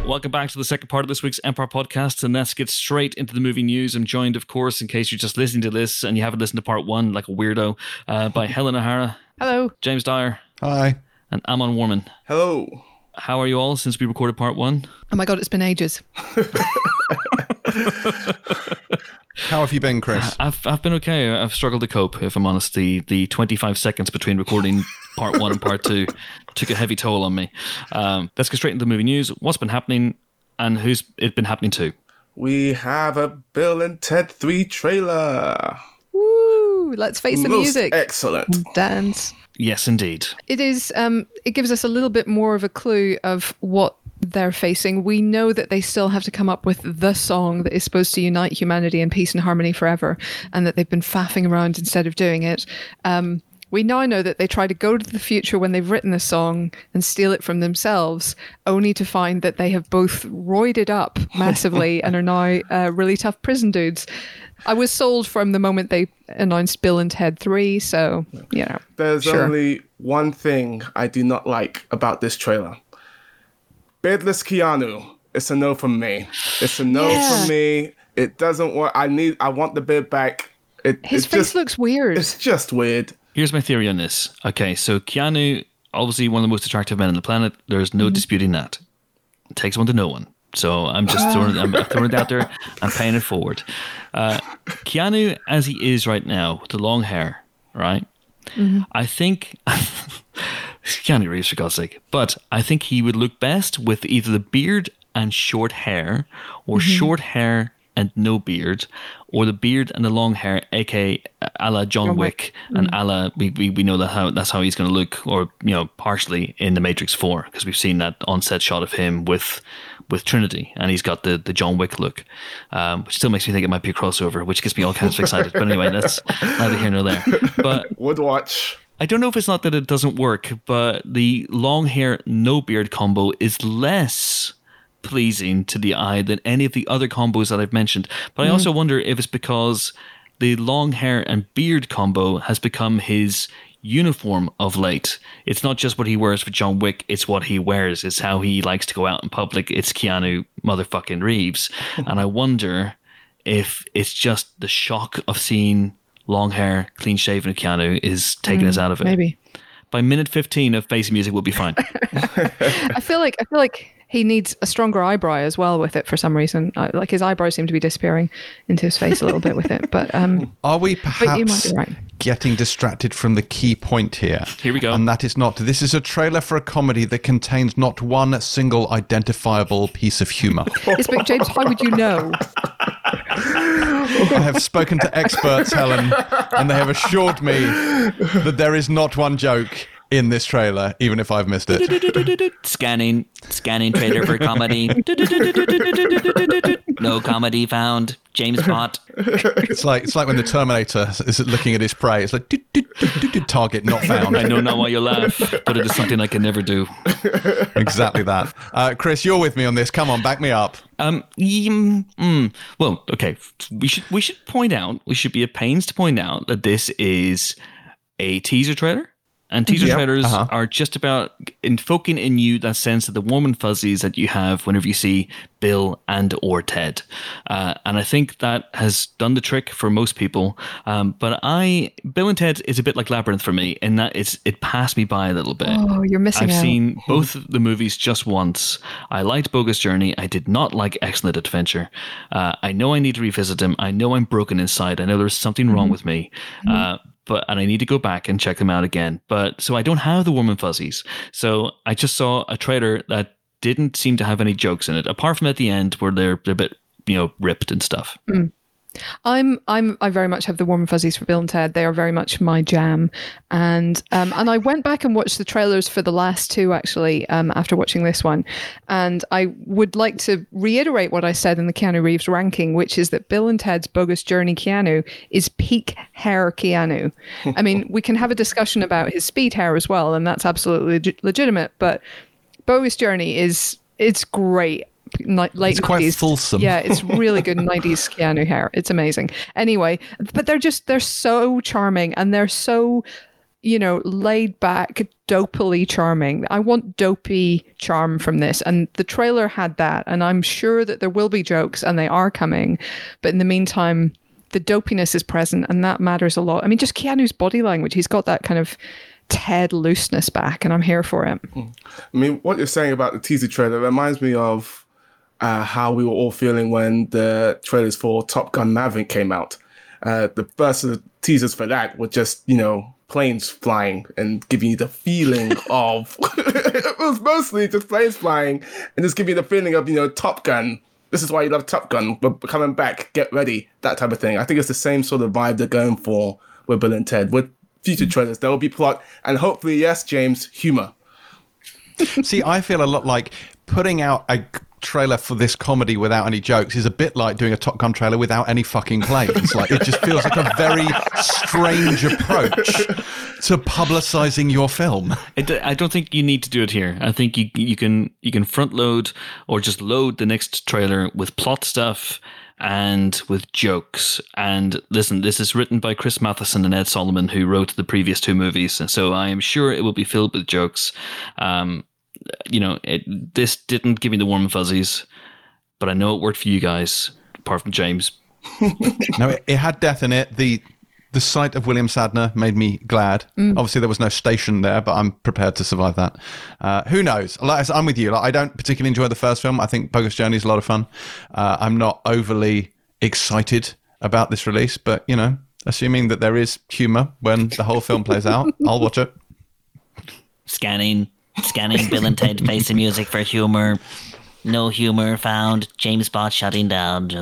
Welcome back to the second part of this week's Empire podcast, and let's get straight into the movie news. I'm joined, of course, in case you're just listening to this and you haven't listened to part one like a weirdo, by Helen O'Hara. Hello. James Dyer. Hi. And Amon Warman. Hello. How are you all since we recorded part one? Oh my God, it's been ages. How have you been, Chris? I've been okay. I've struggled to cope, if I'm honest. The 25 seconds between recording part one and part two took a heavy toll on me. Let's go straight into the movie news. What's been happening and who's it been happening to? We have a Bill and Ted 3 trailer. Woo! Let's face the music. Excellent. Dance. Yes, indeed. It is. It gives us a little bit more of a clue of what they're facing. We know that they still have to come up with the song that is supposed to unite humanity in peace and harmony forever, and that they've been faffing around instead of doing it. We now know that they try to go to the future when they've written the song and steal it from themselves, only to find that they have both roided up massively and are now really tough prison dudes. I was sold from the moment they announced Bill and Ted 3, so, you know. There's only one thing I do not like about this trailer. Beardless Keanu. It's a no from me. It's a no from me. It doesn't work. I want the beard back. His face looks weird. It's just weird. Here's my theory on this. Okay, so Keanu, obviously one of the most attractive men on the planet. There's no disputing that. It takes one to know one. So I'm just throwing it out there. I'm paying it forward. Keanu, as he is right now, with the long hair, right? Mm-hmm. I think Keanu Reeves, for God's sake. But I think he would look best with either the beard and short hair, or short hair and no beard, or the beard and the long hair, aka a la John Wick, and a la we know that's how he's going to look, or partially in the Matrix 4, because we've seen that on-set shot of him with Trinity, and he's got the John Wick look, which still makes me think it might be a crossover, which gets me all kinds of excited. But anyway, that's neither here nor there. But would watch. I don't know if it's not that it doesn't work, but the long hair, no beard combo is less pleasing to the eye than any of the other combos that I've mentioned. But I also wonder if it's because the long hair and beard combo has become his uniform of late. It's not just what he wears for John Wick, it's what he wears. It's how he likes to go out in public. It's Keanu motherfucking Reeves. And I wonder if it's just the shock of seeing long hair, clean shaven Keanu is taking us out of it. Maybe. By minute 15 of face music, we'll be fine. I feel like he needs a stronger eyebrow as well with it for some reason. Like his eyebrows seem to be disappearing into his face a little bit with it. But are we perhaps right. getting distracted from the key point here? Here we go. And that is not. This is a trailer for a comedy that contains not one single identifiable piece of humour. Yes, but James, how would you know? I have spoken to experts, Helen, and they have assured me that there is not one joke in this trailer, even if I've missed it. Scanning trailer for comedy. No comedy found. James Bond. It's like when the Terminator is looking at his prey. It's like target not found. I know not why you laugh, but it is something I can never do. Exactly that. Chris, you're with me on this. Come on, back me up. Well, okay. We should point out. We should be at pains to point out that this is a teaser trailer. And teaser trailers are just about invoking in you that sense of the warm and fuzzies that you have whenever you see Bill and or Ted. And I think that has done the trick for most people. But Bill and Ted is a bit like Labyrinth for me in that it passed me by a little bit. Oh, you're missing out. I've seen both of the movies just once. I liked Bogus Journey. I did not like Excellent Adventure. I know I need to revisit them. I know I'm broken inside. I know there's something wrong with me. And I need to go back and check them out again. But so I don't have the warm and fuzzies. So I just saw a trailer that didn't seem to have any jokes in it, apart from at the end where they're a bit, ripped and stuff. I very much have the warm and fuzzies for Bill and Ted. They are very much my jam. And I went back and watched the trailers for the last two, actually, after watching this one. And I would like to reiterate what I said in the Keanu Reeves ranking, which is that Bill and Ted's Bogus Journey Keanu is peak hair Keanu. I mean, we can have a discussion about his speed hair as well, and that's absolutely legitimate. But Bogus Journey it's great. It's quite 90s. fulsome. Yeah, it's really good 90s Keanu hair. It's amazing. Anyway, but they're so charming, and they're so laid back, dopily charming. I want dopey charm from this. And the trailer had that. And I'm sure that there will be jokes and they are coming. But in the meantime, the dopiness is present and that matters a lot. I mean, just Keanu's body language. He's got that kind of Ted looseness back and I'm here for it. I mean, what you're saying about the teaser trailer reminds me of how we were all feeling when the trailers for Top Gun Maverick came out. The first of the teasers for that were just, planes flying and giving you the feeling of it was mostly just planes flying and just giving you the feeling of Top Gun. This is why you love Top Gun. We're coming back, get ready, that type of thing. I think it's the same sort of vibe they're going for with Bill and Ted. With future trailers, there will be plot and hopefully, yes, James, humor. See, I feel a lot like putting out a trailer for this comedy without any jokes is a bit like doing a Top Gun trailer without any fucking planes. Like, it just feels like a very strange approach to publicizing your film. I don't think you need to do it here. I think you can front load or just load the next trailer with plot stuff and with jokes. And listen, this is written by Chris Matheson and Ed Solomon, who wrote the previous two movies. So I am sure it will be filled with jokes. This didn't give me the warm and fuzzies, but I know it worked for you guys, apart from James. No, it had death in it. The sight of William Sadler made me glad. Obviously, there was no station there, but I'm prepared to survive that. Who knows? Like I said, I'm with you. Like, I don't particularly enjoy the first film. I think Bogus Journey is a lot of fun. I'm not overly excited about this release, but, assuming that there is humour when the whole film plays out, I'll watch it. Scanning Bill and Ted Face Music for humor. No humor found. James Bond shutting down.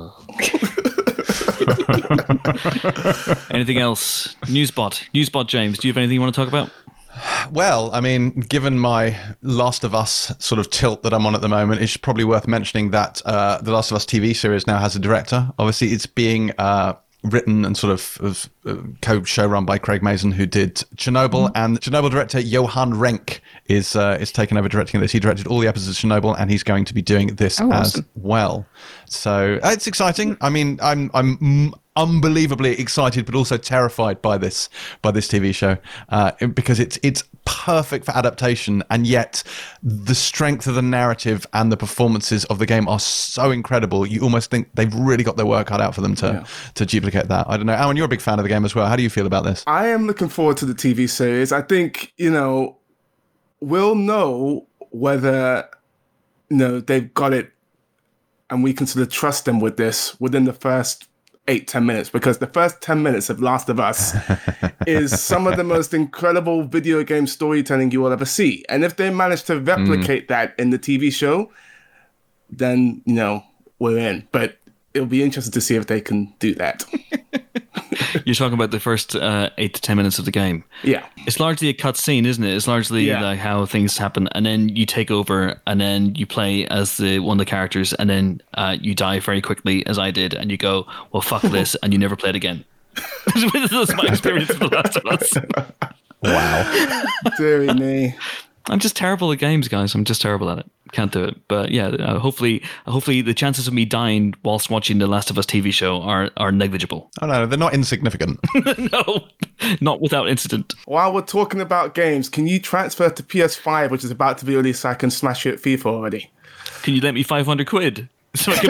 Anything else? Newsbot, James, do you have anything you want to talk about? Well, I mean, given my Last of Us sort of tilt that I'm on at the moment, it's probably worth mentioning that the Last of Us TV series now has a director. Obviously, it's being written and sort of co-showrun by Craig Mazin, who did Chernobyl, and Chernobyl director Johan Renck is taking over directing this. He directed all the episodes of Chernobyl, and he's going to be doing this as well. So it's exciting. I mean, I'm unbelievably excited, but also terrified by this TV show because it's perfect for adaptation, and yet the strength of the narrative and the performances of the game are so incredible. You almost think they've really got their work cut out for them to duplicate that. I don't know. Alan, you're a big fan of the game as well. How do you feel about this? I am looking forward to the TV series. I think, we'll know whether, they've got it and we can sort of trust them with this within the first 8-10 minutes, because the first 10 minutes of Last of Us is some of the most incredible video game storytelling you will ever see. And if they manage to replicate that in the TV show, then, we're in. But it'll be interesting to see if they can do that. You're talking about the first 8 to 10 minutes of the game. Yeah. It's largely a cutscene, isn't it? It's largely like how things happen, and then you take over, and then you play as one of the characters, and then you die very quickly, as I did, and you go, well, fuck this, and you never play it again. That's my experience with The Last of Us. Wow. Deary me. I'm just terrible at games, guys. I'm just terrible at it. Can't do it. But yeah, hopefully the chances of me dying whilst watching the Last of Us TV show are negligible. Oh no, they're not insignificant. No, not without incident. While we're talking about games, can you transfer to PS5, which is about to be released, so I can smash you at FIFA already? Can you lend me 500 quid so I can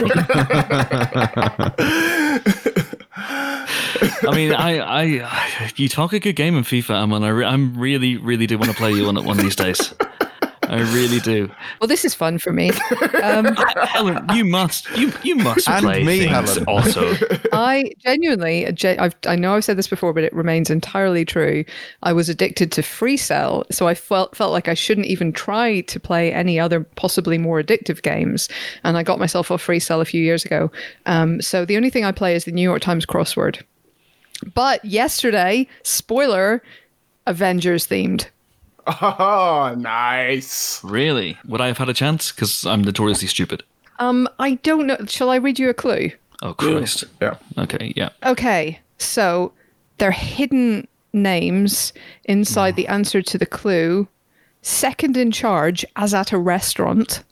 buy one? I mean, you talk a good game in FIFA, Aman. I really, really do want to play you one of these days. I really do. Well, this is fun for me. Helen, you must And play me, things Helen. also. I genuinely, I know I've said this before, but it remains entirely true. I was addicted to Free Cell, so I felt like I shouldn't even try to play any other possibly more addictive games. And I got myself off Free Cell a few years ago. So the only thing I play is the New York Times crossword. But yesterday, spoiler, Avengers themed. Oh, nice. Really? Would I have had a chance? Because I'm notoriously stupid. I don't know. Shall I read you a clue? Oh, Christ. Yeah. Okay, yeah. Okay, so they're hidden names inside the answer to the clue. Second in charge, as at a restaurant.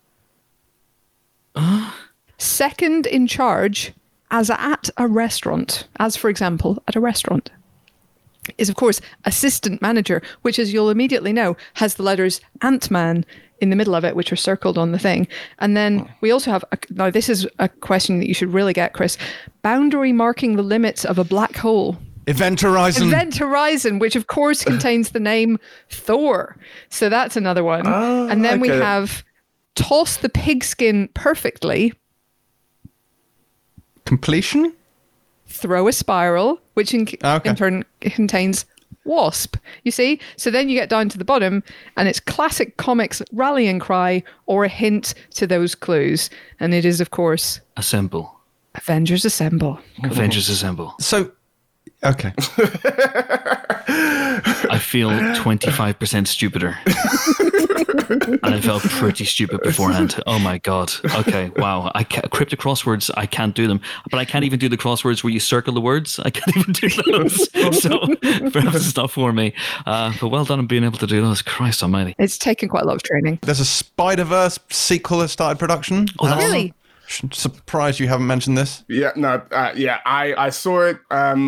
Second in charge, as at a restaurant. As, for example, at a restaurant. is, of course, assistant manager, which, as you'll immediately know, has the letters Ant-Man in the middle of it, which are circled on the thing. And then we also have, now this is a question that you should really get, Chris, boundary marking the limits of a black hole. Event Horizon. Event Horizon, which of course contains the name Thor. So that's another one. And then we have toss the pigskin perfectly. Completion? Throw a spiral, which in turn contains wasp. You see? So then you get down to the bottom and it's classic comics rallying cry or a hint to those clues. And it is, of course, Assemble. Avengers Assemble. Avengers Assemble. So, okay. I feel 25% stupider. And I felt pretty stupid beforehand. Oh my God. Okay, wow. Cryptic crosswords, I can't do them. But I can't even do the crosswords where you circle the words. I can't even do those. So perhaps it's not for me. But well done on being able to do those. Christ almighty. It's taken quite a lot of training. There's a Spider-Verse sequel that started production. Oh, Really? Surprised you haven't mentioned this. Yeah, no, I saw it.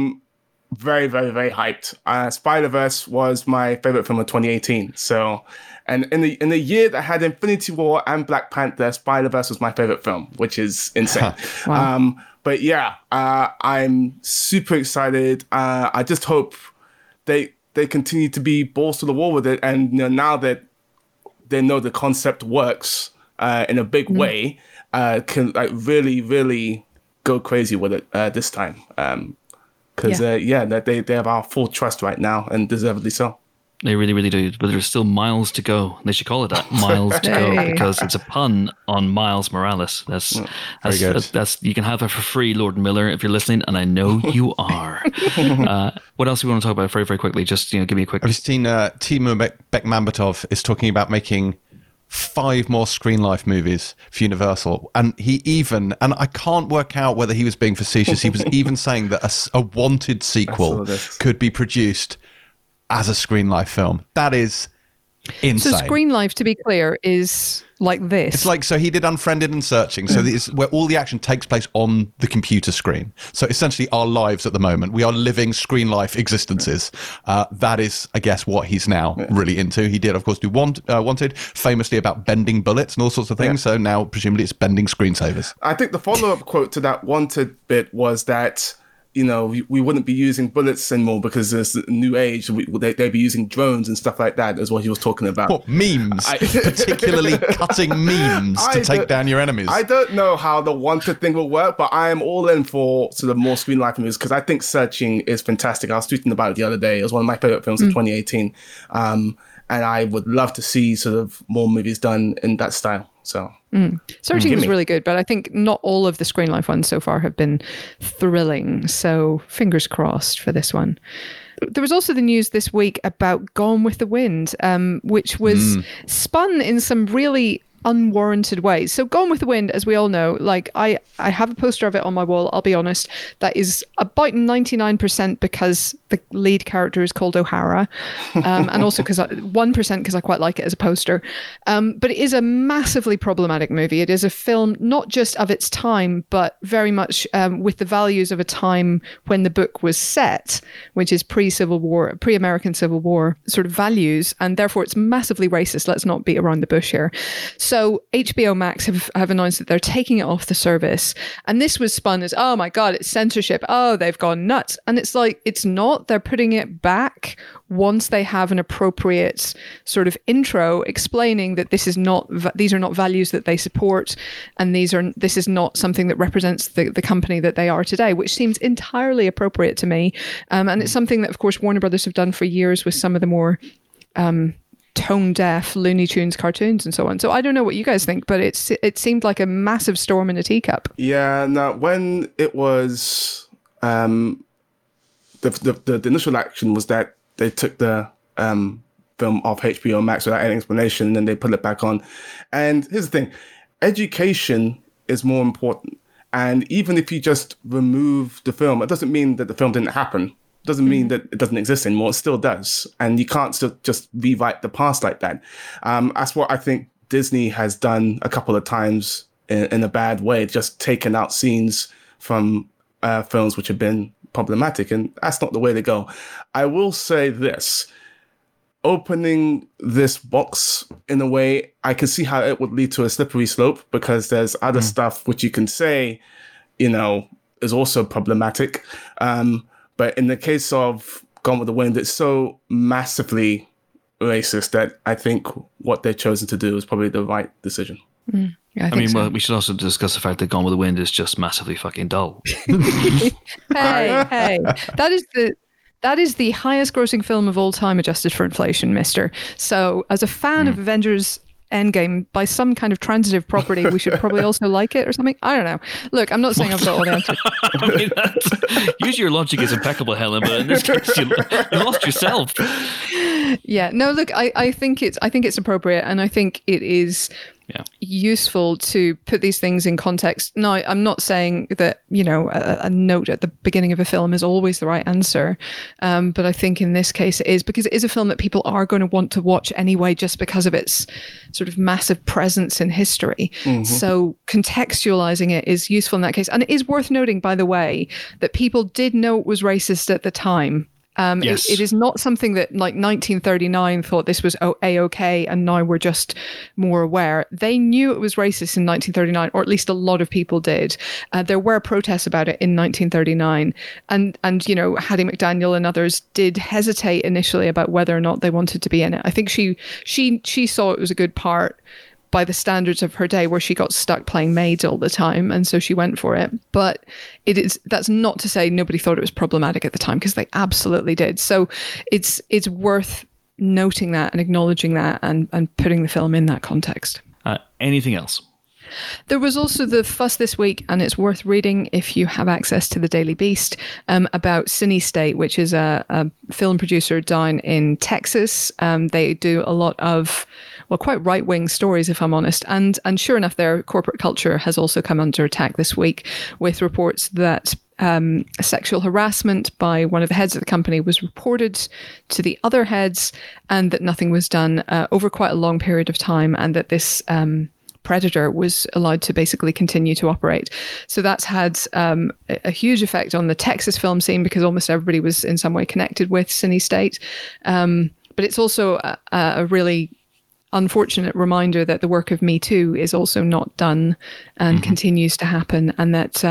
Very, very, very hyped. Spider-Verse was my favorite film of 2018. So, and in the year that had Infinity War and Black Panther, Spider-Verse was my favorite film, which is insane. Wow. But yeah, I'm super excited. I just hope they continue to be balls to the wall with it, and now that they know the concept works in a big way, can like really go crazy with it this time. Because they have our full trust right now, and deservedly so. They really, really do. But there's still miles to go. They should call it that, miles to go, because it's a pun on Miles Morales. That's you can have that for free, Lord Miller, if you're listening, and I know you are. What else do we want to talk about very, very quickly? Just give me a quick. Have you seen Timur Bekmambetov is talking about making 5 more Screen Life movies for Universal, and and I can't work out whether he was being facetious. He was even saying that a Wanted sequel could be produced as a Screen Life film. That is insane. So Screen Life, to be clear, is like this. It's like, so he did Unfriended and Searching. So this is where all the action takes place on the computer screen. So essentially our lives at the moment, we are living Screen Life existences. That is, I guess, what he's now really into. He did, of course, do Wanted, famously about bending bullets and all sorts of things. So now presumably it's bending screensavers. I think the follow-up quote to that Wanted bit was that, we wouldn't be using bullets anymore because there's a new age. They'd be using drones and stuff like that, is what he was talking about. What, memes? Particularly cutting memes to take down your enemies. I don't know how the Wanted thing will work, but I am all in for sort of more Screen Life movies because I think Searching is fantastic. I was tweeting about it the other day. It was one of my favorite films of 2018. And I would love to see sort of more movies done in that style. So Searching was really good, but I think not all of the Screen Life ones so far have been thrilling. So fingers crossed for this one. There was also the news this week about Gone with the Wind, which was spun in some really unwarranted ways. So Gone with the Wind, as we all know, like I have a poster of it on my wall, I'll be honest, that is about 99% because the lead character is called O'Hara, and also because 1% because I quite like it as a poster. But it is a massively problematic movie. It is a film not just of its time, but very much with the values of a time when the book was set, which is pre-Civil War, pre-American Civil War sort of values, and therefore it's massively racist. Let's not beat around the bush here. So HBO Max have announced that they're taking it off the service. And this was spun as, oh my God, it's censorship. Oh, they've gone nuts. And it's like, it's not. They're putting it back once they have an appropriate sort of intro explaining that these are not values that they support. And this is not something that represents the company that they are today, which seems entirely appropriate to me. And it's something that, of course, Warner Brothers have done for years with some of the more tone deaf Looney Tunes cartoons and so on. So I don't know what you guys think, but it seemed like a massive storm in a teacup. Yeah, no, when it was the initial action was that they took the film off HBO Max without any explanation, and then they put it back on. And here's the thing, education is more important. And even if you just remove the film, it doesn't mean that the film didn't happen. Doesn't mean that it doesn't exist anymore. It still does. And you can't still just rewrite the past like that. That's what I think Disney has done a couple of times in a bad way, just taken out scenes from films which have been problematic, and that's not the way to go. I will say this. Opening this box in a way, I can see how it would lead to a slippery slope, because there's other stuff which you can say, is also problematic. But in the case of Gone with the Wind, it's so massively racist that I think what they've chosen to do is probably the right decision. Yeah, I mean, well, we should also discuss the fact that Gone with the Wind is just massively fucking dull. hey, that is the highest grossing film of all time, adjusted for inflation, mister. So as a fan of Avengers Endgame, by some kind of transitive property, we should probably also like it or something. I don't know. Look, I'm not saying I've got all the answers. I mean, usually your logic is impeccable, Helen, but in this case, you lost yourself. Yeah, no, look, I think it's appropriate, and I think it is useful to put these things in context. Now, I'm not saying that, a note at the beginning of a film is always the right answer, but I think in this case it is, because it is a film that people are going to want to watch anyway, just because of its sort of massive presence in history. So contextualizing it is useful in that case. And it is worth noting, by the way, that people did know it was racist at the time. Yes. It is not something that, like, 1939 thought this was A-okay and now we're just more aware. They knew it was racist in 1939, or at least a lot of people did. There were protests about it in 1939, and Hattie McDaniel and others did hesitate initially about whether or not they wanted to be in it. I think she saw it was a good part by the standards of her day, where she got stuck playing maids all the time, and so she went for it. But that's not to say nobody thought it was problematic at the time, because they absolutely did. So it's worth noting that and acknowledging that, and putting the film in that context. Anything else? There was also the fuss this week, and it's worth reading if you have access to the Daily Beast, about Cine State, which is a film producer down in Texas. They do a lot of, quite right-wing stories, if I'm honest. And sure enough, their corporate culture has also come under attack this week, with reports that sexual harassment by one of the heads of the company was reported to the other heads, and that nothing was done over quite a long period of time, and that this predator was allowed to basically continue to operate. So that's had a huge effect on the Texas film scene, because almost everybody was in some way connected with Cine State. But it's also a really unfortunate reminder that the work of Me Too is also not done and continues to happen, and that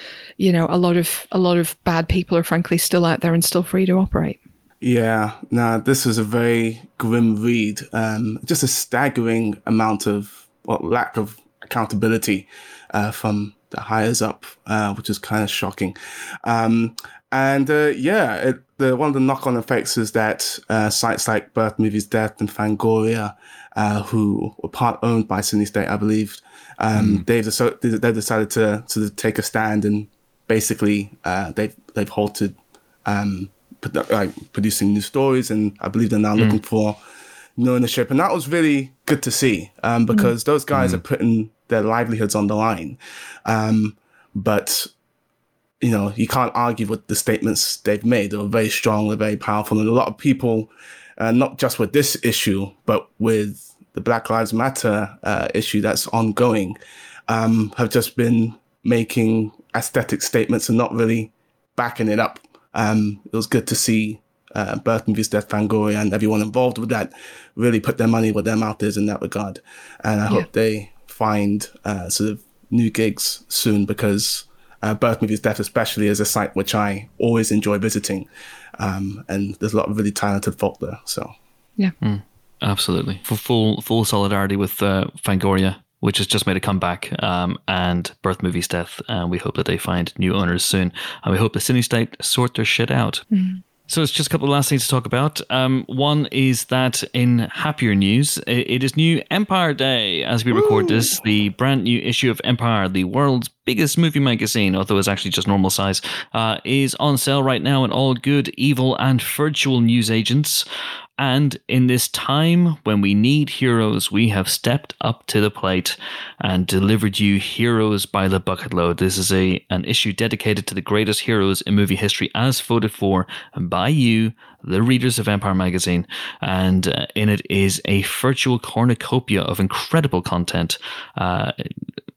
a lot of bad people are frankly still out there and still free to operate. Yeah, this was a very grim read. Just a staggering amount of lack of accountability from the higher up, which is kind of shocking. One of the knock-on effects is that sites like Birth Movies Death and Fangoria, who were part owned by Cine State, I believe, they've decided to sort of take a stand, and basically they've halted producing new stories, and I believe they're now looking for new ownership. And that was really good to see, because those guys are putting their livelihoods on the line. But you can't argue with the statements they've made. They're very strong, they're very powerful, and a lot of people, not just with this issue, but with the Black Lives Matter issue that's ongoing, have just been making aesthetic statements and not really backing it up. It was good to see Birth Movies Death, Fangoria, and everyone involved with that really put their money where their mouth is in that regard. And I hope they find sort of new gigs soon, because Birth Movies Death especially is a site which I always enjoy visiting, and there's a lot of really talented folk there. So yeah, absolutely. For full solidarity with Fangoria, which has just made a comeback, and Birth Movies Death, and we hope that they find new owners soon, and we hope the Cine State sort their shit out. So it's just a couple of last things to talk about. One is that in happier news, it is new Empire Day as we record this. The brand new issue of Empire, the world's biggest movie magazine, although it's actually just normal size, is on sale right now in all good, evil, and virtual newsagents. And in this time when we need heroes, we have stepped up to the plate and delivered you Heroes by the Bucket Load. This is an issue dedicated to the greatest heroes in movie history, as voted for by you, the readers of Empire Magazine. And in it is a virtual cornucopia of incredible content.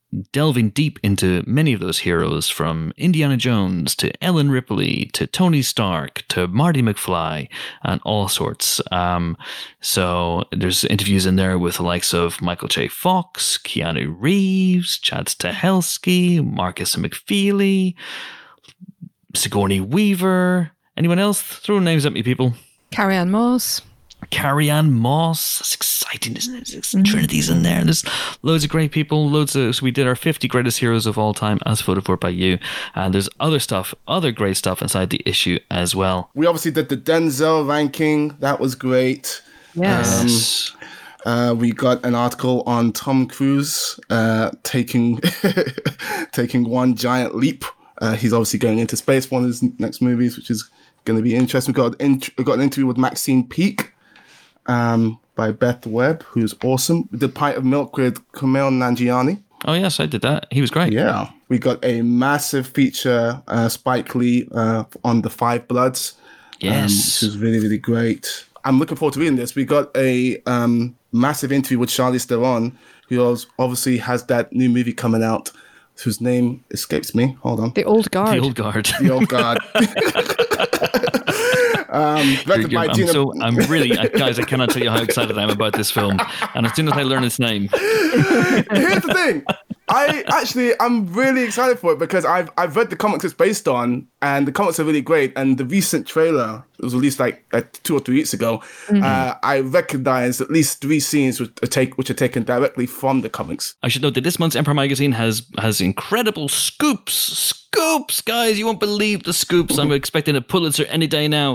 delving deep into many of those heroes, from Indiana Jones to Ellen Ripley to Tony Stark to Marty McFly and all sorts. So there's interviews in there with the likes of Michael J. Fox, Keanu Reeves, Chad Stahelski, Marcus McFeely, Sigourney Weaver. Anyone else? Throw names at me, people. Carrie-Anne Moss. Carrie-Anne Moss. That's exciting, isn't it? There's Trinity's in there. There's loads of great people. So we did our 50 greatest heroes of all time as voted for by you. And there's other great stuff inside the issue as well. We obviously did the Denzel ranking. That was great. Yes. We got an article on Tom Cruise taking one giant leap. He's obviously going into space, one of his next movies, which is going to be interesting. We got an interview with Maxine Peake by Beth Webb, who's awesome. We did Pint of Milk with Kumail Nanjiani. Oh, yes, I did that. He was great. Yeah. We got a massive feature, Spike Lee, on The Five Bloods. Yes. Which is really, really great. I'm looking forward to reading this. We got a massive interview with Charlize Theron, who obviously has that new movie coming out, whose name escapes me. Hold on. The Old Guard. The Old Guard. The Old Guard. Directed by Gina. I'm really, guys, I cannot tell you how excited I am about this film. And as soon as I learn its name. Here's the thing. I'm really excited for it because I've read the comics it's based on, and the comics are really great. And the recent trailer, it was released like 2 or 3 weeks ago. I recognized at least 3 scenes which are taken directly from the comics. I should note that this month's Empire Magazine has incredible scoops, guys. You won't believe the scoops. I'm expecting a Pulitzer any day now.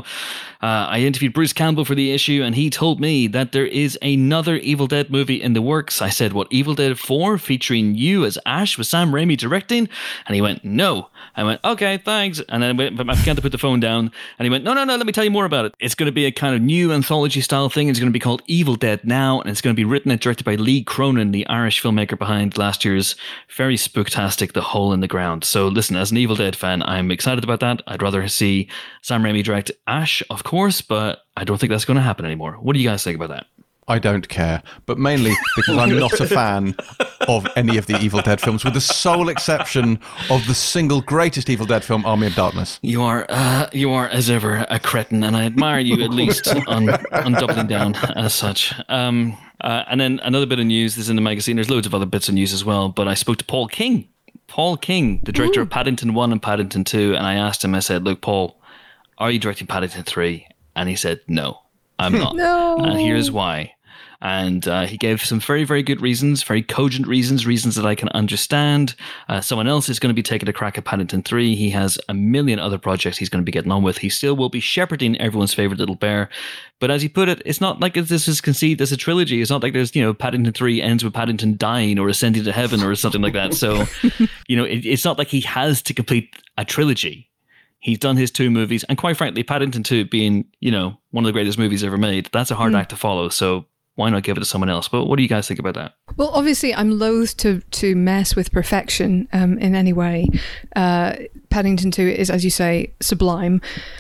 I interviewed Bruce Campbell for the issue, and he told me that there is another Evil Dead movie in the works. I said, what, Evil Dead 4 featuring you as Ash with Sam Raimi directing? And he went, no. I went, okay, thanks. And then I began to put the phone down, and he went, no, let me tell you more about it. It's going to be a kind of new anthology style thing. It's going to be called Evil Dead Now, and it's going to be written and directed by Lee Cronin, the Irish filmmaker behind last year's very spooktastic The Hole in the Ground. So listen, as an Evil Dead fan, I'm excited about that. I'd rather see Sam Raimi direct Ash, of course, but I don't think that's going to happen anymore. What do you guys think about that? I don't care, but mainly because I'm not a fan of any of the Evil Dead films, with the sole exception of the single greatest Evil Dead film, Army of Darkness. You are, as ever, a cretin, and I admire you at least on doubling down as such. And then another bit of news is in the magazine. There's loads of other bits of news as well, but I spoke to Paul King, the director of Paddington 1 and Paddington 2, and I asked him, I said, look, Paul, are you directing Paddington 3? And he said, no, I'm not. No. And here's why. And he gave some very, very good reasons, very cogent reasons that I can understand. Someone else is going to be taking a crack at Paddington 3. He has a million other projects he's going to be getting on with. He still will be shepherding everyone's favorite little bear. But as he put it, it's not like this is conceived as a trilogy. It's not like there's, Paddington 3 ends with Paddington dying or ascending to heaven or something like that. So, it's not like he has to complete a trilogy. He's done his 2 movies. And quite frankly, Paddington 2 being, one of the greatest movies ever made, that's a hard act to follow. So why not give it to someone else? But what do you guys think about that? Well, obviously, I'm loath to mess with perfection in any way. Paddington 2 is, as you say, sublime.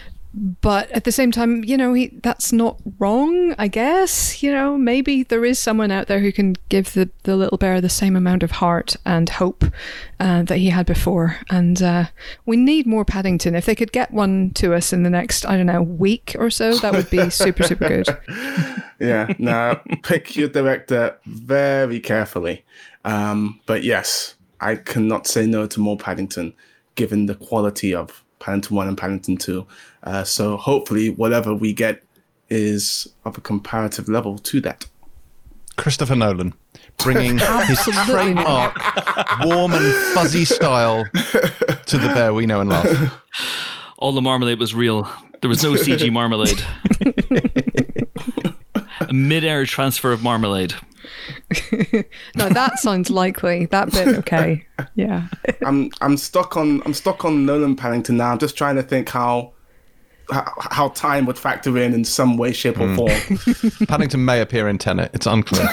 But at the same time, that's not wrong, I guess. Maybe there is someone out there who can give the little bear the same amount of heart and hope that he had before. And we need more Paddington. If they could get one to us in the next, week or so, that would be super, super good. Yeah, no, pick your director very carefully. But yes, I cannot say no to more Paddington, given the quality of Paddington 1 and Paddington 2. So hopefully whatever we get is of a comparative level to that. Christopher Nolan, bringing his trademark warm and fuzzy style to the bear we know and love. All the marmalade was real. There was no CG marmalade. A mid-air transfer of marmalade. No, that sounds likely. That bit, okay. Yeah. I'm stuck on Nolan Paddington now. I'm just trying to think how time would factor in some way, shape, or form. Paddington may appear in Tenet. It's unclear.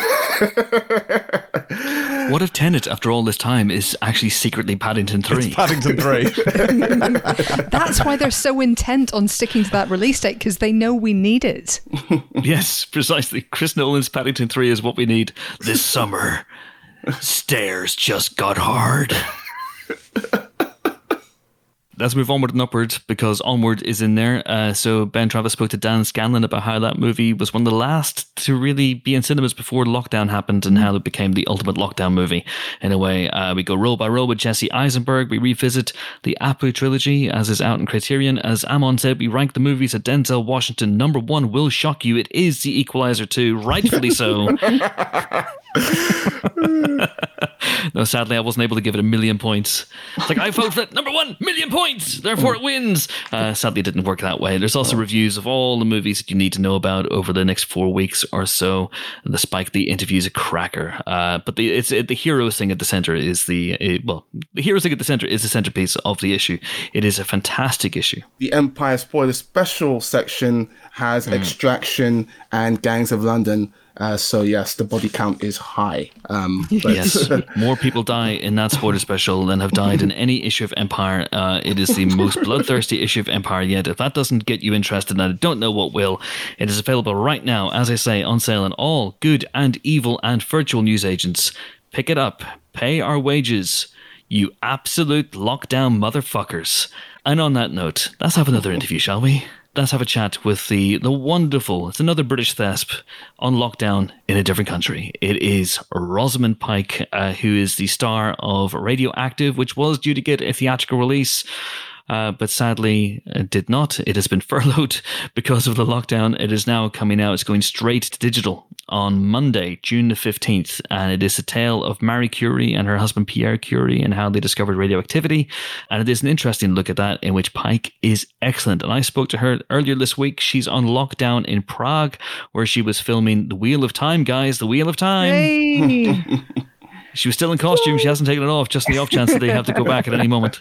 What if Tenet, after all this time, is actually secretly Paddington 3? It's Paddington 3. That's why they're so intent on sticking to that release date, because they know we need it. Yes, precisely. Chris Nolan's Paddington 3 is what we need this summer. Stairs just got hard. Let's move onward and upward, because Onward is in there. So Ben Travis spoke to Dan Scanlon about how that movie was one of the last to really be in cinemas before lockdown happened, and how it became the ultimate lockdown movie in a way. We go roll by roll with Jesse Eisenberg. We revisit the Apu trilogy as is out in Criterion. As Amon said, we rank the movies at Denzel Washington. Number 1 will shock you. It is The Equalizer 2, rightfully so. No, sadly, I wasn't able to give it 1,000,000 points. It's like, I vote for it, number 1, 1,000,000 points, therefore it wins. Sadly, it didn't work that way. There's also reviews of all the movies that you need to know about over the next 4 weeks or so. The Spike Lee interview is a cracker. But the heroes thing at the center is the heroes thing at the center is the centerpiece of the issue. It is a fantastic issue. The Empire Spoiler Special section has Extraction and Gangs of London. So yes, the body count is high. Yes, more people die in that spoiler special than have died in any issue of Empire. It is the most bloodthirsty issue of Empire yet. If that doesn't get you interested, and I don't know what will. It is available right now, as I say, on sale in all good and evil and virtual newsagents. Pick it up. Pay our wages, you absolute lockdown motherfuckers. And on that note, let's have another interview, shall we? Let's have a chat with the wonderful, it's another British thesp on lockdown in a different country. It is Rosamund Pike, who is the star of Radioactive, which was due to get a theatrical release, but sadly did not. It has been furloughed because of the lockdown. It is now coming out. It's going straight to digital on Monday, June the 15th. And it is a tale of Marie Curie and her husband Pierre Curie and how they discovered radioactivity. And it is an interesting look at that, in which Pike is excellent. And I spoke to her earlier this week. She's on lockdown in Prague, where she was filming The Wheel of Time, guys. The Wheel of Time. Hey. She was still in costume. She hasn't taken it off, just in the off chance that they have to go back at any moment.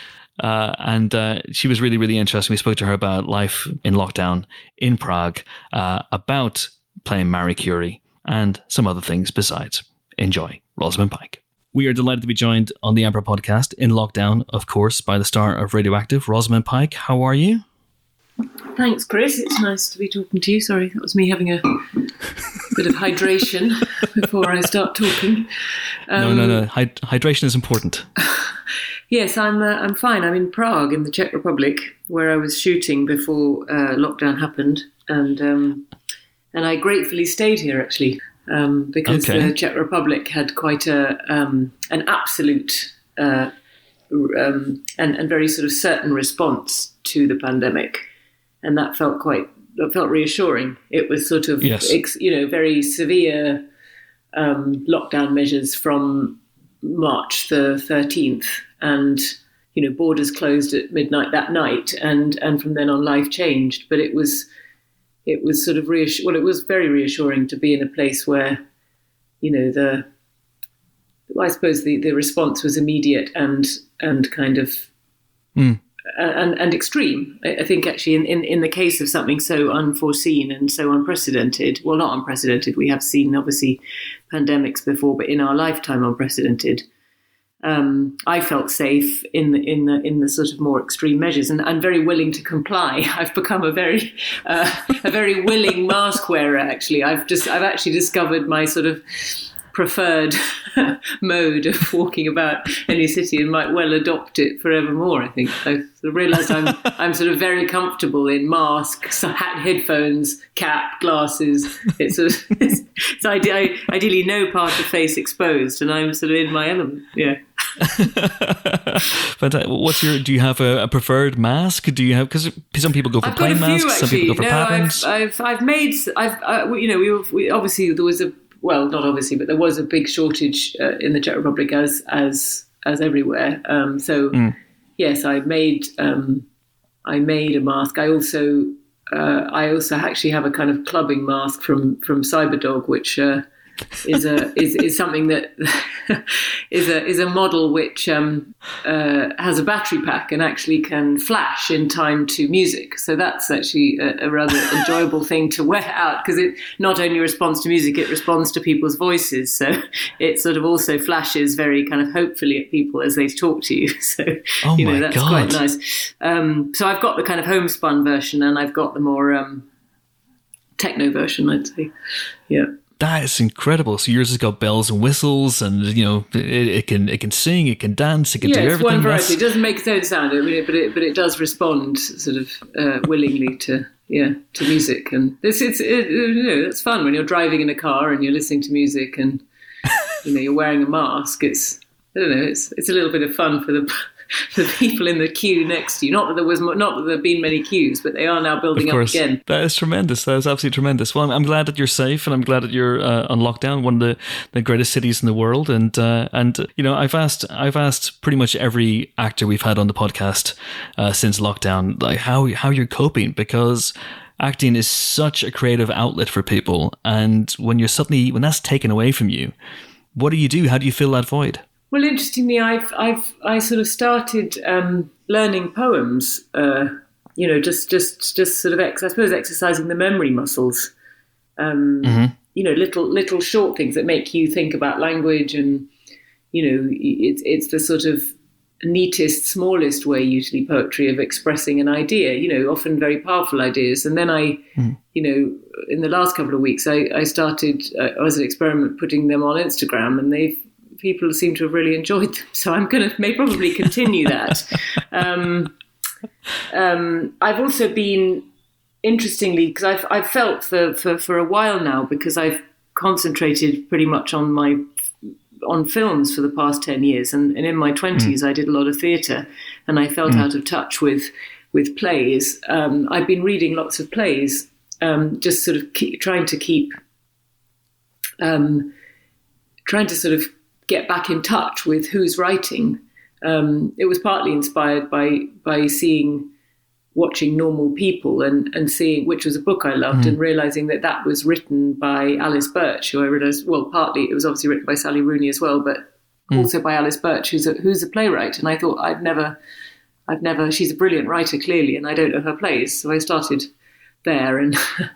And she was really, really interesting. We spoke to her about life in lockdown in Prague, about playing Marie Curie, and some other things besides. Enjoy Rosamund Pike. We are delighted to be joined on the Emperor podcast in lockdown, of course, by the star of Radioactive, Rosamund Pike. How are you? Thanks, Chris. It's nice to be talking to you. Sorry, that was me having a bit of hydration before I start talking. No. Hydration is important. Yes, I'm fine. I'm in Prague, in the Czech Republic, where I was shooting before lockdown happened, and I gratefully stayed here actually, because the Czech Republic had quite an absolute and very sort of certain response to the pandemic, and that felt reassuring. It was sort of very severe lockdown measures from March the 13th. And, borders closed at midnight that night, and from then on life changed. But it was sort of it was very reassuring to be in a place where, I suppose the response was immediate and kind of and extreme. I think actually in the case of something so unforeseen and so unprecedented, well, not unprecedented, we have seen obviously pandemics before, but in our lifetime unprecedented. I felt safe in the sort of more extreme measures, and I'm very willing to comply. I've become a very willing mask wearer. Actually, I've actually discovered my sort of preferred mode of walking about any city, and might well adopt it forevermore. I think I've sort of realised I'm sort of very comfortable in masks, hat, headphones, cap, glasses. It's ideally no part of face exposed, and I'm sort of in my element. Yeah. But do you have a preferred mask? Do you have, because some people go for plain masks, some people go for patterns. We obviously there was not obviously, but there was a big shortage in the Czech Republic as everywhere. Yes, I made a mask. I also actually have a kind of clubbing mask from Cyberdog, which is something that is a model which has a battery pack and actually can flash in time to music. So that's actually a rather enjoyable thing to wear out, because it not only responds to music, it responds to people's voices. So it sort of also flashes very kind of hopefully at people as they talk to you. So that's God. Quite nice. So I've got the kind of homespun version, and I've got the more techno version, I'd say. Yeah. That is incredible. So yours has got bells and whistles, and it can sing, it can dance, it can do it's everything. One variety. It doesn't make its own sound, but it does respond sort of willingly to music, and it's fun when you're driving in a car and you're listening to music, and you're wearing a mask. It's a little bit of fun for the people in the queue next to you. Not that there have been many queues, but they are now building up again. That is tremendous. That is absolutely tremendous. Well, I'm glad that you're safe, and I'm glad that you're on lockdown, one of the greatest cities in the world. And I've asked pretty much every actor we've had on the podcast since lockdown, like how you're coping, because acting is such a creative outlet for people, and when that's taken away from you, what do you do? How do you fill that void? Well, interestingly, I sort of started learning poems. Just sort of I suppose exercising the memory muscles. Little short things that make you think about language, and it's the sort of neatest, smallest way, usually poetry, of expressing an idea. Often very powerful ideas. And then in the last couple of weeks, I started as an experiment putting them on Instagram, and people seem to have really enjoyed them. So I'm going to probably continue that. I've also been, interestingly, because I've felt for a while now, because I've concentrated pretty much on films for the past 10 years. And in my 20s, I did a lot of theatre, and I felt out of touch with plays. I've been reading lots of plays, just sort of trying to sort of get back in touch with who's writing. It was partly inspired by watching Normal People and seeing, which was a book I loved, and realizing that was written by Alice Birch, who I realized, well, partly it was obviously written by Sally Rooney as well, but also by Alice Birch, who's a playwright. And I thought I've never, she's a brilliant writer, clearly, and I don't know her plays. So I started there and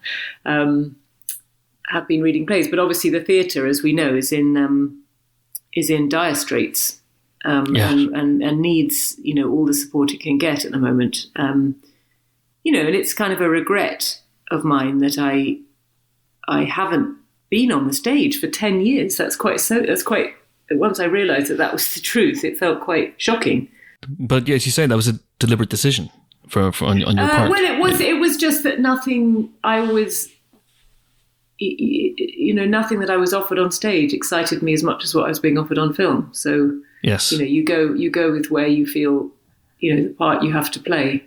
have been reading plays. But obviously the theatre, as we know, is in dire straits, and needs, all the support it can get at the moment. And it's kind of a regret of mine that I haven't been on the stage for 10 years. That's quite, once I realized that was the truth, it felt quite shocking. But as you say, that was a deliberate decision on your part. Well, it was just that nothing nothing that I was offered on stage excited me as much as what I was being offered on film. So, yes, you go with where you feel, the part you have to play.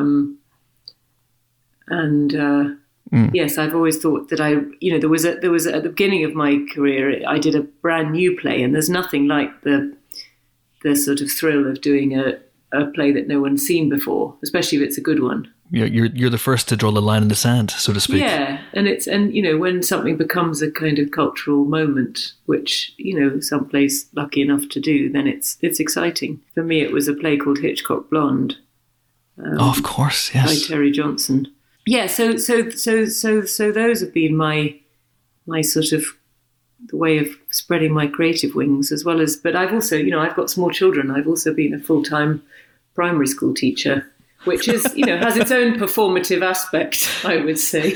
Yes, I've always thought that there was at the beginning of my career, I did a brand new play, and there's nothing like the sort of thrill of doing a play that no one's seen before, especially if it's a good one. You're the first to draw the line in the sand, so to speak. Yeah, and when something becomes a kind of cultural moment, which some plays lucky enough to do, then it's exciting. For me, it was a play called Hitchcock Blonde. Of course, yes. By Terry Johnson. Yeah, so those have been my sort of the way of spreading my creative wings, as well as. But I've also, I've got small children. I've also been a full-time primary school teacher, which is, has its own performative aspect, I would say.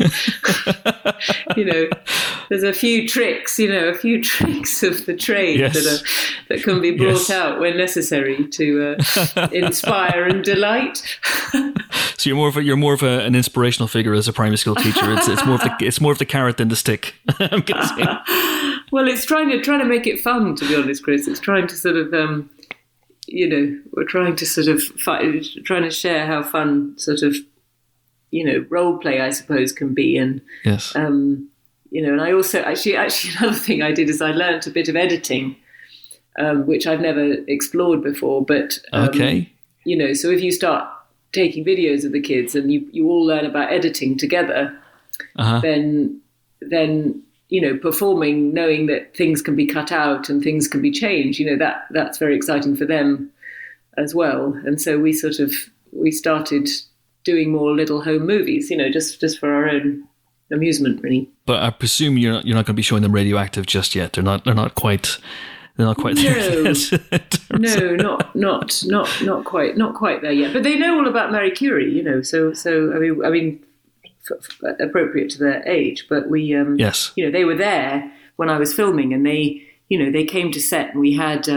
There's a few tricks of the trade that can be brought out when necessary to inspire and delight. So you're more of an inspirational figure as a primary school teacher. It's more of the carrot than the stick, I'm guessing. Well, it's trying to make it fun, to be honest, Chris. It's trying to sort of we're trying to sort of trying to share how fun sort of, role play, I suppose, can be. And, yes. And I also actually another thing I did is I learned a bit of editing, which I've never explored before. But, okay. So if you start taking videos of the kids and you all learn about editing together, then performing, knowing that things can be cut out and things can be changed, that's very exciting for them as well. And so we started doing more little home movies, just for our own amusement, really. But I presume you're not going to be showing them Radioactive just yet. They're not quite there yet. No, not quite there yet. But they know all about Marie Curie, So I mean, appropriate to their age. But we, Yes. they were there when I was filming, and they came to set, and we had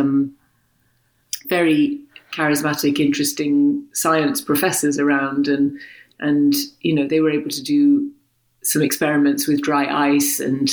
very charismatic, interesting science professors around, and they were able to do some experiments with dry ice and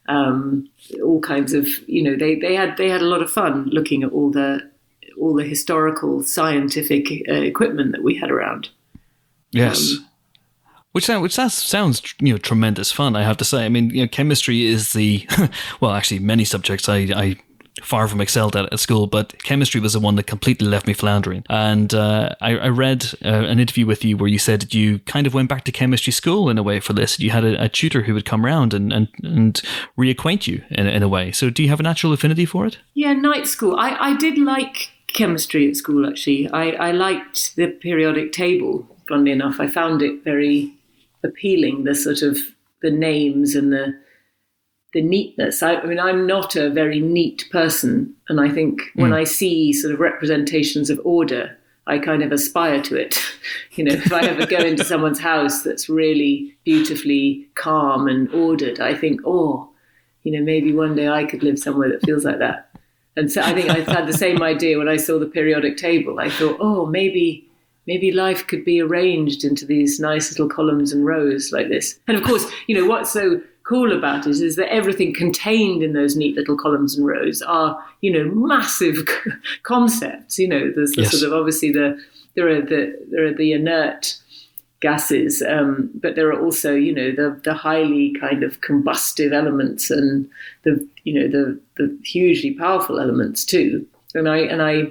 all kinds of, they had a lot of fun looking at all the historical scientific equipment that we had around. Yes. Which sounds tremendous fun, I have to say. I mean, chemistry is well, actually many subjects I far from excelled at school, but chemistry was the one that completely left me floundering. And I read an interview with you where you said that you kind of went back to chemistry school in a way for this. You had a tutor who would come around and reacquaint you in a way. So do you have a natural affinity for it? Yeah, night school. I did like chemistry at school, actually. I liked the periodic table, funnily enough. I found it very appealing, the sort of the names and the neatness. I mean, I'm not a very neat person, and I think when I see sort of representations of order, I kind of aspire to it. If I ever go into someone's house that's really beautifully calm and ordered, I think, maybe one day I could live somewhere that feels like that. And so I think I had the same idea when I saw the periodic table. I thought, maybe life could be arranged into these nice little columns and rows like this. And of course, what's so cool about it is that everything contained in those neat little columns and rows are, massive concepts. There's the sort of, obviously there are the inert gases, but there are also, the highly kind of combustive elements and the hugely powerful elements too. And I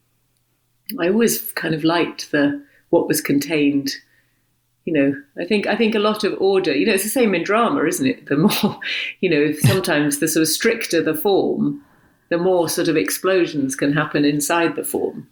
always kind of liked what was contained. I think a lot of order, it's the same in drama, isn't it? The more, sometimes the sort of stricter the form, the more sort of explosions can happen inside the form.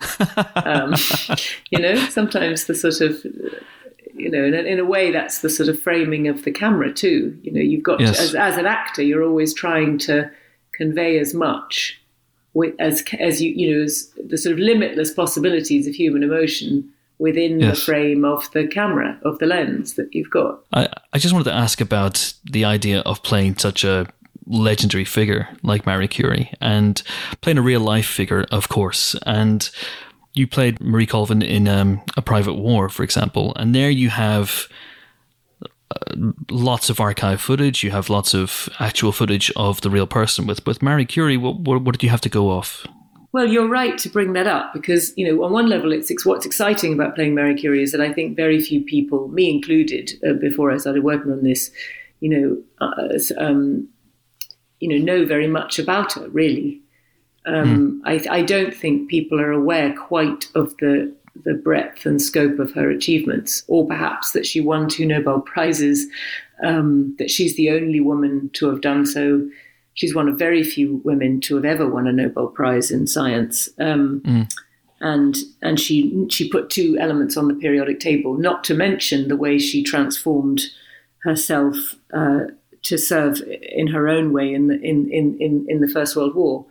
Sometimes the sort of, in a way that's the sort of framing of the camera too. You've got, as an actor, you're always trying to convey as much as the sort of limitless possibilities of human emotion within the frame of the camera, of the lens that you've got. I just wanted to ask about the idea of playing such a legendary figure like Marie Curie and playing a real life figure, of course. And you played Marie Colvin in A Private War, for example, and there you have lots of archive footage. You have lots of actual footage of the real person. With Marie Curie, what did you have to go off? Well, you're right to bring that up because, on one level, what's exciting about playing Marie Curie is that I think very few people, me included, before I started working on this, know very much about her, really. I don't think people are aware quite of the breadth and scope of her achievements, or perhaps that she won 2 Nobel Prizes, that she's the only woman to have done so. She's one of very few women to have ever won a Nobel Prize in science. And she put 2 elements on the periodic table, not to mention the way she transformed herself to serve in her own way in the First World War.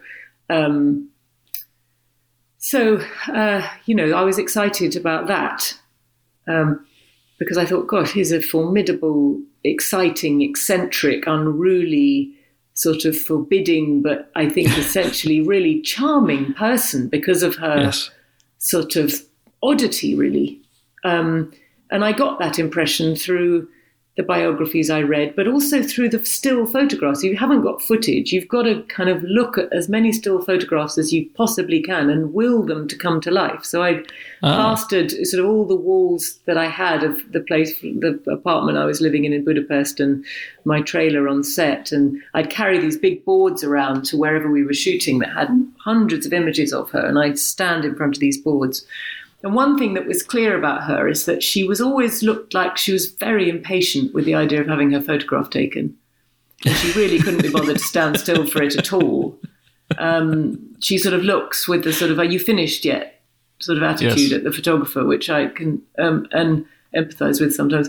So I was excited about that because I thought, gosh, here's a formidable, exciting, eccentric, unruly, sort of forbidding, but I think essentially really charming person because of her sort of oddity, really. And I got that impression through the biographies I read, but also through the still photographs. You haven't got footage. You've got to kind of look at as many still photographs as you possibly can and will them to come to life. So I plastered sort of all the walls that I had of the place, the apartment I was living in Budapest, and my trailer on set. And I'd carry these big boards around to wherever we were shooting that had hundreds of images of her. And I'd stand in front of these boards. And one thing that was clear about her is that she was always looked like she was very impatient with the idea of having her photograph taken. And she really couldn't be bothered to stand still for it at all. She sort of looks with the sort of, are you finished yet? Sort of attitude at the photographer, which I can and empathise with sometimes.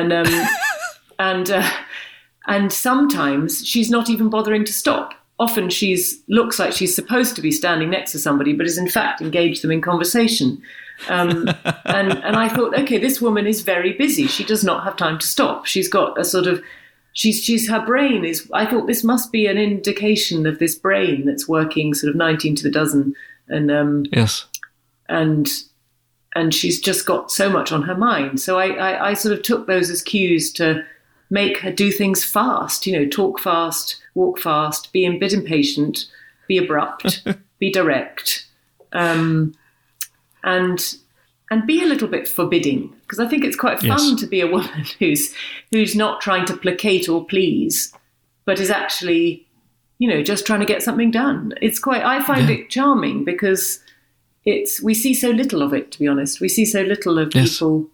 And sometimes she's not even bothering to stop. Often looks like she's supposed to be standing next to somebody, but is in fact engaged them in conversation. And I thought, okay, this woman is very busy. She does not have time to stop. She's got a sort of, she's her brain is, I thought this must be an indication of this brain that's working sort of 19 to the dozen. And Yes. and she's just got so much on her mind. So I sort of took those as cues to make her do things fast, talk fast, walk fast, be a bit impatient, be abrupt, be direct, and be a little bit forbidding, because I think it's quite fun to be a woman who's not trying to placate or please, but is actually, just trying to get something done. It's quite, I find it charming, because we see so little of it, to be honest. We see so little of people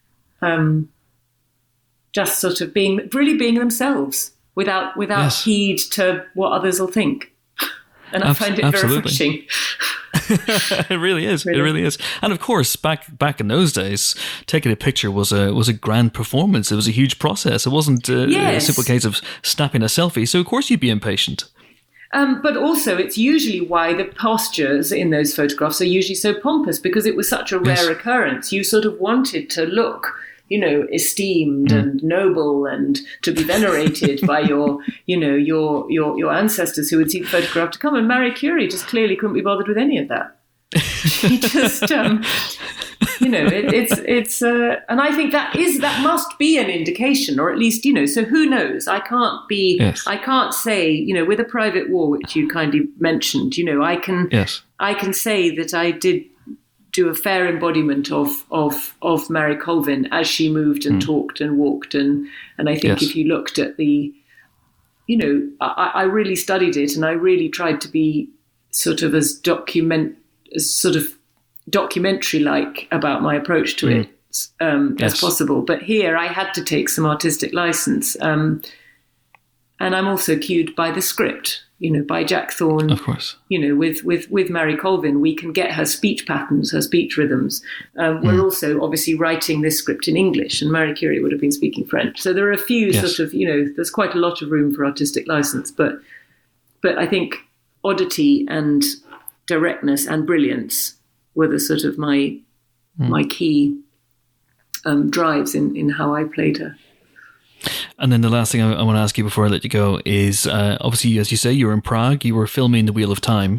just sort of being themselves without heed to what others will think. And I find it very refreshing. It really is. Really. It really is. And of course, back in those days, taking a picture was a grand performance. It was a huge process. It wasn't a simple case of snapping a selfie. So of course you'd be impatient. But also, it's usually why the postures in those photographs are usually so pompous, because it was such a rare occurrence. You sort of wanted to look, esteemed and noble, and to be venerated by your ancestors who would see the photograph to come. And Marie Curie just clearly couldn't be bothered with any of that. She just, and I think that must be an indication, or at least, so who knows? I can't say, with a private war, which you kindly mentioned, I can say that I did do a fair embodiment of Mary Colvin as she moved and talked and walked, and I think if you looked at the, I really studied it, and I really tried to be sort of as documentary-like about my approach to it as possible. But here I had to take some artistic license, and I'm also cued by the script. By Jack Thorne, of course. With Mary Colvin, we can get her speech patterns, her speech rhythms. We're also obviously writing this script in English, and Marie Curie would have been speaking French. So there are a few sort of, there's quite a lot of room for artistic license. But I think oddity and directness and brilliance were the sort of my key drives in how I played her. And then the last thing I want to ask you before I let you go is, obviously, as you say, you were in Prague, you were filming The Wheel of Time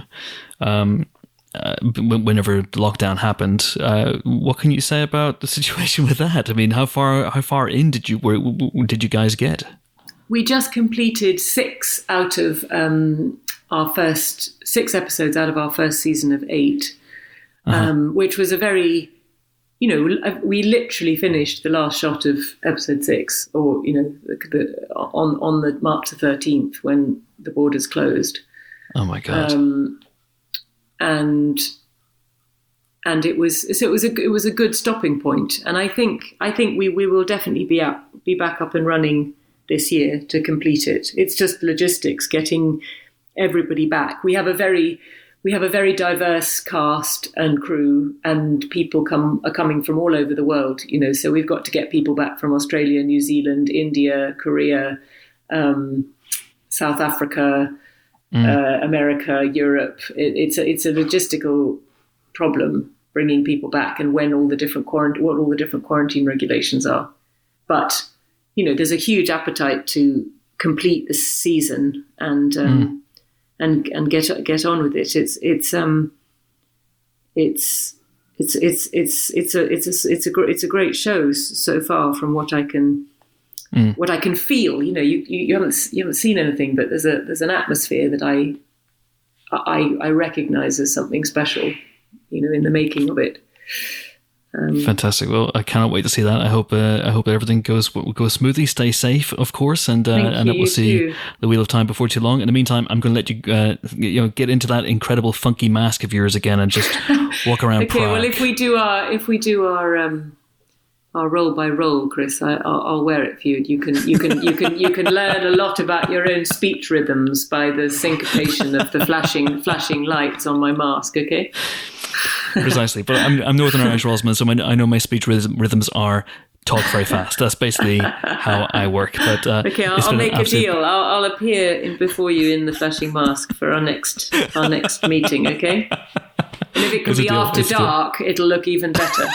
whenever the lockdown happened. What can you say about the situation with that? I mean, how far in did you guys get? We just completed 6 out of our first 6 episodes out of our first season of 8, which was a very... we literally finished the last shot of episode 6, or on the March the 13th when the borders closed. Oh my God! And it was a good stopping point, and I think we will definitely be back up and running this year to complete it. It's just logistics, getting everybody back. We have a very diverse cast and crew, and people are coming from all over the world, so we've got to get people back from Australia, New Zealand, India, Korea, South Africa, America, Europe. It's a logistical problem bringing people back, and what all the different quarantine regulations are. But, there's a huge appetite to complete this season and get on with it. It's a great show so far from what I can feel. You haven't seen anything, but there's an atmosphere that I recognize as something special, in the making of it. Fantastic. Well, I cannot wait to see that. I hope everything goes smoothly. Stay safe, of course, and that we'll see The Wheel of Time before too long. In the meantime, I'm going to let you get into that incredible funky mask of yours again and just walk around. Okay. Prague. Well, if we do our roll by roll, Chris, I'll wear it for you. You can learn a lot about your own speech rhythms by the syncopation of the flashing lights on my mask. Okay. Precisely, but I'm Northern Irish Rosman, so I know my speech rhythms are talk very fast. That's basically how I work. But okay, I'll make a deal. I'll appear before you in the flashing mask for our next meeting. Okay. And if it can It's a be deal. after It's a deal. dark, it'll look even better.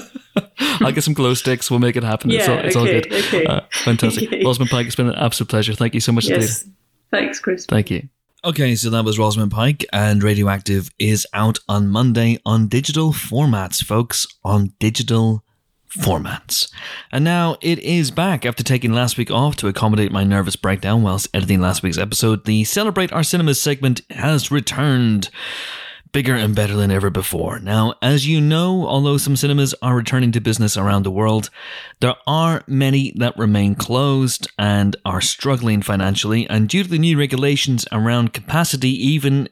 I'll get some glow sticks. We'll make it happen. Yeah, It's all good. okay. Fantastic. Okay. Rosamund Pike, it's been an absolute pleasure. Thank you so much indeed. Yes. Thanks, Chris. Thank you. Okay, so that was Rosamund Pike, and Radioactive is out on Monday on digital formats, folks. On digital formats. And now it is back after taking last week off to accommodate my nervous breakdown whilst editing last week's episode. The Celebrate Our Cinemas segment has returned. Bigger and better than ever before. Now, as you know, although some cinemas are returning to business around the world, there are many that remain closed and are struggling financially. And due to the new regulations around capacity, even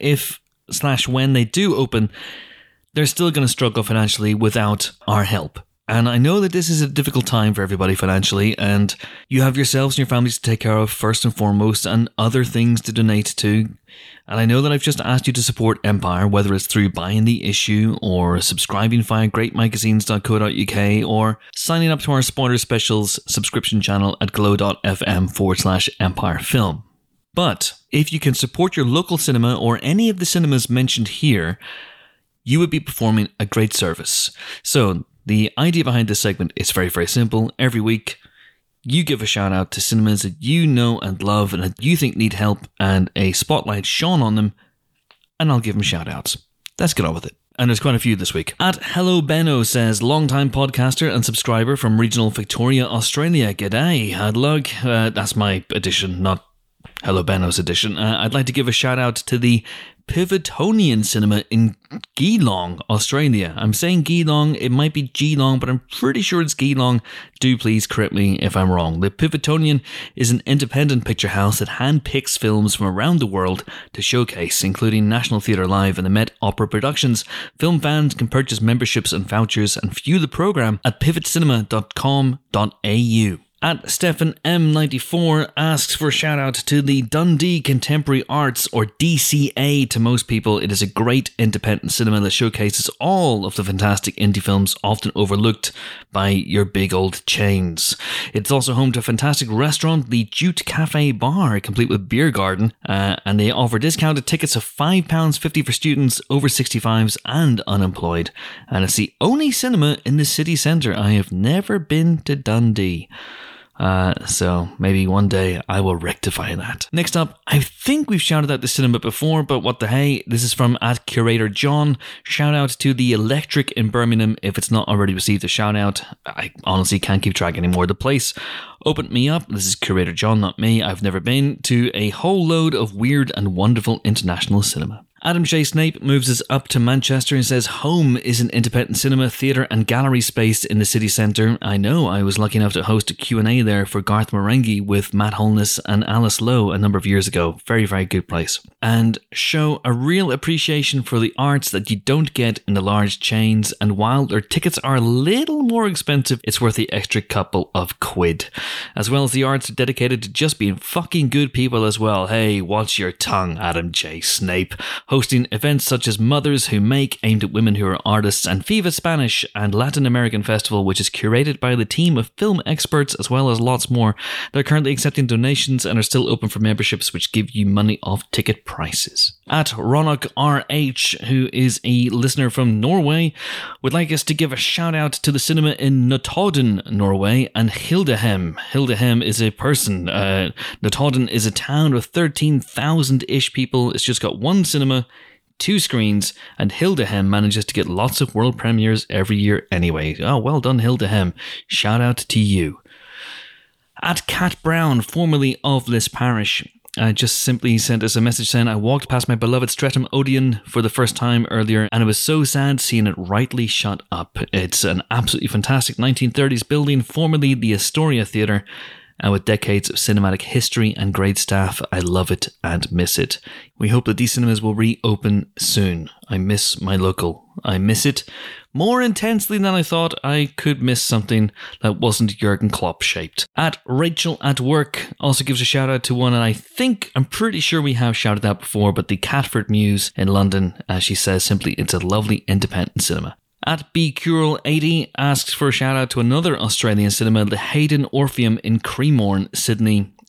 if/when they do open, they're still going to struggle financially without our help. And I know that this is a difficult time for everybody financially, and you have yourselves and your families to take care of first and foremost, and other things to donate to. And I know that I've just asked you to support Empire, whether it's through buying the issue, or subscribing via greatmagazines.co.uk, or signing up to our Spoiler Specials subscription channel at glow.fm/Empire Film. But if you can support your local cinema or any of the cinemas mentioned here, you would be performing a great service. So the idea behind this segment is very, very simple. Every week, you give a shout out to cinemas that you know and love and that you think need help, and a spotlight shone on them, and I'll give them shout outs. Let's get on with it. And there's quite a few this week. At Hello Benno says, long-time podcaster and subscriber from regional Victoria, Australia. G'day, how'd luck? That's my edition, not Hello Benno's edition. I'd like to give a shout out to the Pivotonian Cinema in Geelong, Australia. I'm saying Geelong, it might be Geelong, but I'm pretty sure it's Geelong. Do please correct me if I'm wrong. The Pivotonian is an independent picture house that handpicks films from around the world to showcase, including National Theatre Live and the Met Opera productions. Film fans can purchase memberships and vouchers and view the programme at pivotcinema.com.au. At Stefan M94 asks for a shout out to the Dundee Contemporary Arts, or DCA to most people. It is a great independent cinema that showcases all of the fantastic indie films often overlooked by your big old chains. It's also home to a fantastic restaurant, the Jute Cafe Bar, complete with beer garden, and they offer discounted tickets of £5.50 for students over 65s and unemployed. And it's the only cinema in the city centre. I have never been to Dundee. So maybe one day I will rectify that. Next up, I think we've shouted out the cinema before, but what the hey, this is from @Curator John. Shout out to the Electric in Birmingham if it's not already received a shout out. I honestly can't keep track anymore. The place opened me up, this is Curator John, not me, I've never been, to a whole load of weird and wonderful international cinema. Adam Shea Snape moves us up to Manchester and says, Home is an independent cinema, theatre and gallery space in the city centre. I know, I was lucky enough to host a Q&A there for Garth Marenghi with Matt Holness and Alice Lowe a number of years ago. Very, very good place. And show a real appreciation for the arts that you don't get in the large chains, and while their tickets are a little more expensive, it's worth the extra couple of quid. As well as the arts are dedicated to just being fucking good people as well. Hey, watch your tongue, Adam J. Snape. Hosting events such as Mothers Who Make, aimed at women who are artists, and Viva Spanish and Latin American Festival, which is curated by the team of film experts, as well as lots more. They're currently accepting donations and are still open for memberships, which give you money off ticket prices. At Ronok RH, who is a listener from Norway, would like us to give a shout out to the cinema in Notodden, Norway, and Hildehem. Hildehem is a person. Notodden is a town of 13,000-ish people. It's just got one cinema, 2 screens, and Hildehem manages to get lots of world premieres every year anyway. Oh, well done, Hildehem. Shout out to you. At Cat Brown, formerly of Lisparish, just simply sent us a message saying, I walked past my beloved Streatham Odeon for the first time earlier, and it was so sad seeing it rightly shut up. It's an absolutely fantastic 1930s building, formerly the Astoria Theatre, and with decades of cinematic history and great staff, I love it and miss it. We hope that these cinemas will reopen soon. I miss my local. I miss it more intensely than I thought I could miss something that wasn't Jurgen Klopp shaped. At Rachel at Work also gives a shout out to one, and I'm pretty sure we have shouted out before, but the Catford Muse in London, as she says simply, it's a lovely independent cinema. At BCurl80 asks for a shout out to another Australian cinema, the Hayden Orpheum in Cremorne, Sydney.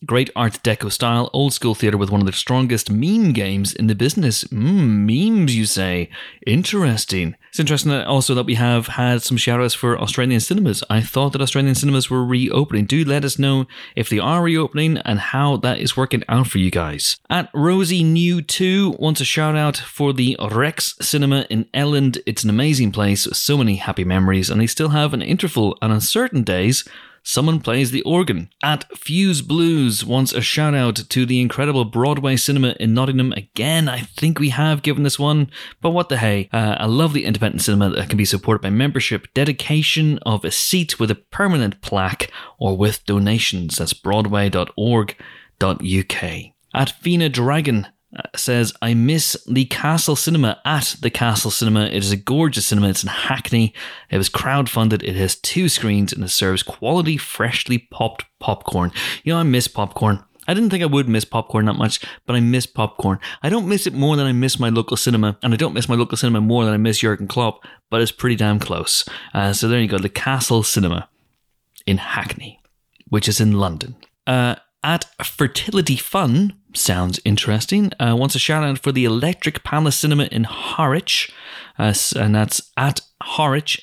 Great Art Deco style, old school theatre with one of the strongest meme games in the business. Memes, you say? Interesting. It's interesting also that we have had some shout-outs for Australian cinemas. I thought that Australian cinemas were reopening. Do let us know if they are reopening and how that is working out for you guys. At Rosie New 2 wants a shout-out for the Rex Cinema in Elland. It's an amazing place with so many happy memories, and they still have an interval, and on certain days, someone plays the organ. At Fuse Blues wants a shout out to the incredible Broadway cinema in Nottingham. Again, I think we have given this one, but what the hey. A lovely independent cinema that can be supported by membership, dedication of a seat with a permanent plaque, or with donations. That's broadway.org.uk. At Fina Dragon says, I miss the Castle Cinema at the Castle Cinema. It is a gorgeous cinema. It's in Hackney. It was crowdfunded. It has 2 screens and it serves quality, freshly popped popcorn. You know, I miss popcorn. I didn't think I would miss popcorn that much, but I miss popcorn. I don't miss it more than I miss my local cinema, and I don't miss my local cinema more than I miss Jurgen Klopp, but it's pretty damn close. So there you go, the Castle Cinema in Hackney, which is in London. At Fertility Fun, sounds interesting, wants a shout out for the Electric Palace Cinema in Harwich, and that's at Harwich,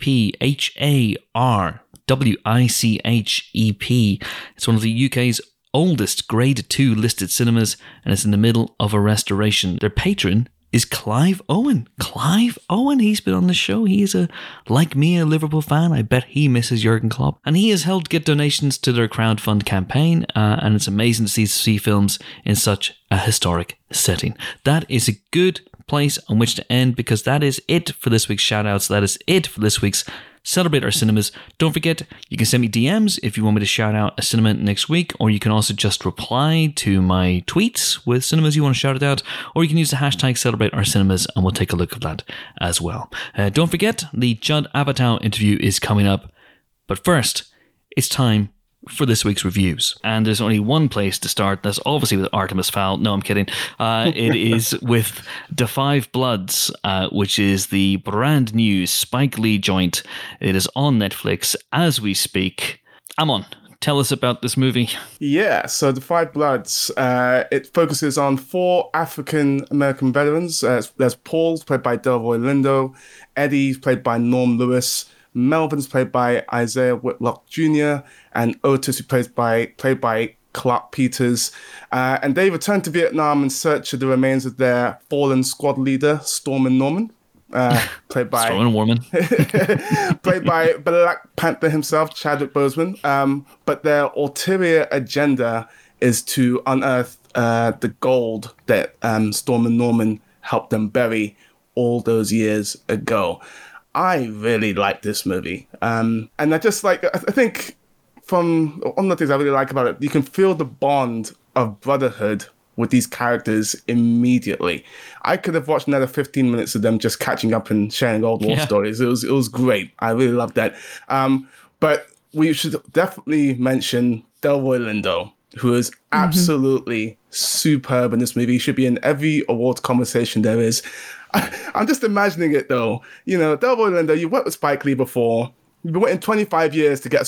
EPHARWICHEP. It's one of the UK's oldest Grade 2 listed cinemas, and it's in the middle of a restoration. Their patron is Clive Owen. Clive Owen, he's been on the show. He is, like me, a Liverpool fan. I bet he misses Jurgen Klopp. And he has helped get donations to their crowdfund campaign, and it's amazing to see films in such a historic setting. That is a good place on which to end, because that is it for this week's shoutouts. That is it for this week's Celebrate Our Cinemas. Don't forget, you can send me DMs if you want me to shout out a cinema next week, or you can also just reply to my tweets with cinemas you want to shout it out, or you can use the hashtag Celebrate Our Cinemas and we'll take a look at that as well. Don't forget, the Judd Apatow interview is coming up, but first, it's time for this week's reviews. And there's only one place to start. That's obviously with Artemis Fowl. No, I'm kidding. It is with Da 5 Bloods, which is the brand new Spike Lee joint. It is on Netflix as we speak. Amon, tell us about this movie. Yeah, so Da 5 Bloods, it focuses on 4 African-American veterans. There's Paul, played by Delroy Lindo. Eddie, played by Norm Lewis. Melvin's played by Isaiah Whitlock Jr. and Otis, who played by Clark Peters. And they returned to Vietnam in search of the remains of their fallen squad leader, Stormin' Norman. Played by Stormin' Norman. played by Black Panther himself, Chadwick Boseman. But their ulterior agenda is to unearth the gold that Stormin' Norman helped them bury all those years ago. I really like this movie. And I just I think from one of the things I really like about it, you can feel the bond of brotherhood with these characters immediately. I could have watched another 15 minutes of them just catching up and sharing old war stories. It was great. I really loved that. But we should definitely mention Delroy Lindo, who is absolutely superb in this movie. He should be in every awards conversation there is. I'm just imagining it though. You know, Delroy Lindo, you worked with Spike Lee before. You've been waiting 25 years to get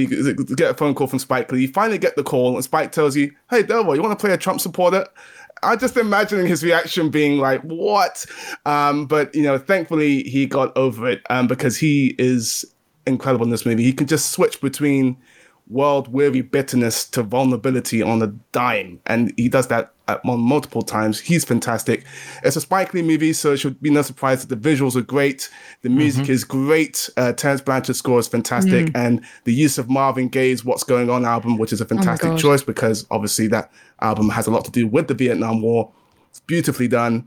a phone call from Spike Lee. You finally get the call and Spike tells you, hey, Delroy, you want to play a Trump supporter? I'm just imagining his reaction being like, what? But, you know, thankfully he got over it because he is incredible in this movie. He can just switch between world-weary bitterness to vulnerability on a dime. And he does that on multiple times. He's fantastic. It's a Spike Lee movie, so it should be no surprise that the visuals are great. The music is great. Terence Blanchard's score is fantastic. And the use of Marvin Gaye's What's Going On album, which is a fantastic choice because obviously that album has a lot to do with the Vietnam War. It's beautifully done.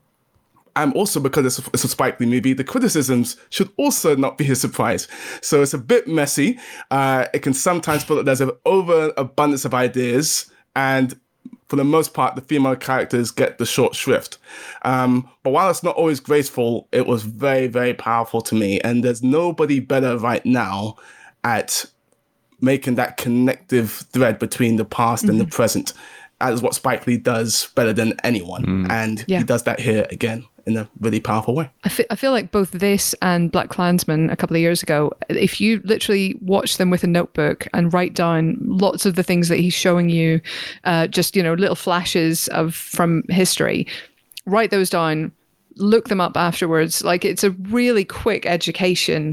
And also because it's a Spike Lee movie, the criticisms should also not be a surprise. So it's a bit messy. It can sometimes feel that there's an overabundance of ideas, and for the most part, the female characters get the short shrift. But while it's not always graceful, it was very, very powerful to me. And there's nobody better right now at making that connective thread between the past and the present. That is what Spike Lee does better than anyone. And he does that here again in a really powerful way. I feel like both this and Black Klansman a couple of years ago, if you literally watch them with a notebook and write down lots of the things that he's showing you, just, little flashes from history, write those down, look them up afterwards. Like, it's a really quick education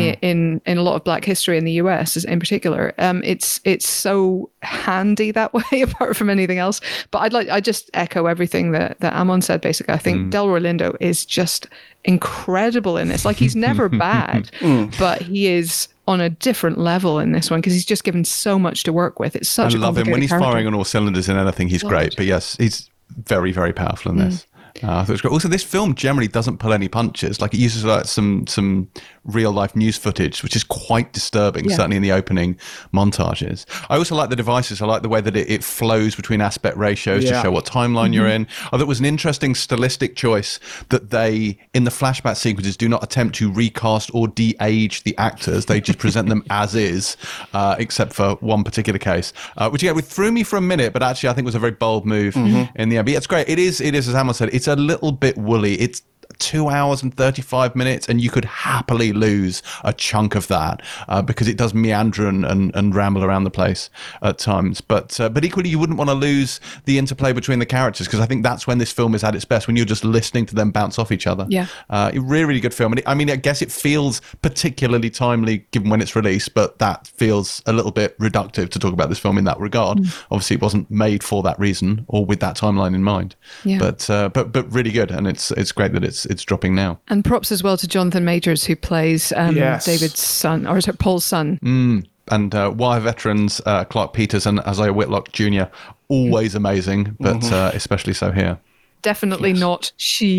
in a lot of Black history in the US in particular. It's so handy that way, apart from anything else. But I just echo everything that Amon said. Basically, I think Delroy Lindo is just incredible in this. Like, he's never bad, but he is on a different level in this one because he's just given so much to work with. It's such. I love him when he's character. firing on all cylinders in anything. He's great, but yes, he's very, very powerful in this. I thought it was great. Also, this film generally doesn't pull any punches. Like, it uses some real life news footage, which is quite disturbing, certainly in the opening montages. I also like the devices. I like the way that it flows between aspect ratios to show what timeline you're in. I thought it was an interesting stylistic choice that they, in the flashback sequences, do not attempt to recast or de-age the actors. They just present them as is, except for one particular case, which threw me for a minute, but actually I think was a very bold move in the end. But yeah, it's great. It is, as Amon said, it's a little bit woolly. It's 2 hours and 35 minutes, and you could happily lose a chunk of that because it does meander and ramble around the place at times. But equally, you wouldn't want to lose the interplay between the characters, because I think that's when this film is at its best, when you're just listening to them bounce off each other. Yeah, really, really good film. And I guess it feels particularly timely given when it's released, but that feels a little bit reductive to talk about this film in that regard. Obviously, it wasn't made for that reason or with that timeline in mind. Yeah. But really good, and it's great that it's dropping now. And props as well to Jonathan Majors, who plays David's son, or is it Paul's son? And Wire veterans Clark Peters and Isaiah Whitlock Jr. always amazing, but especially so here. Definitely not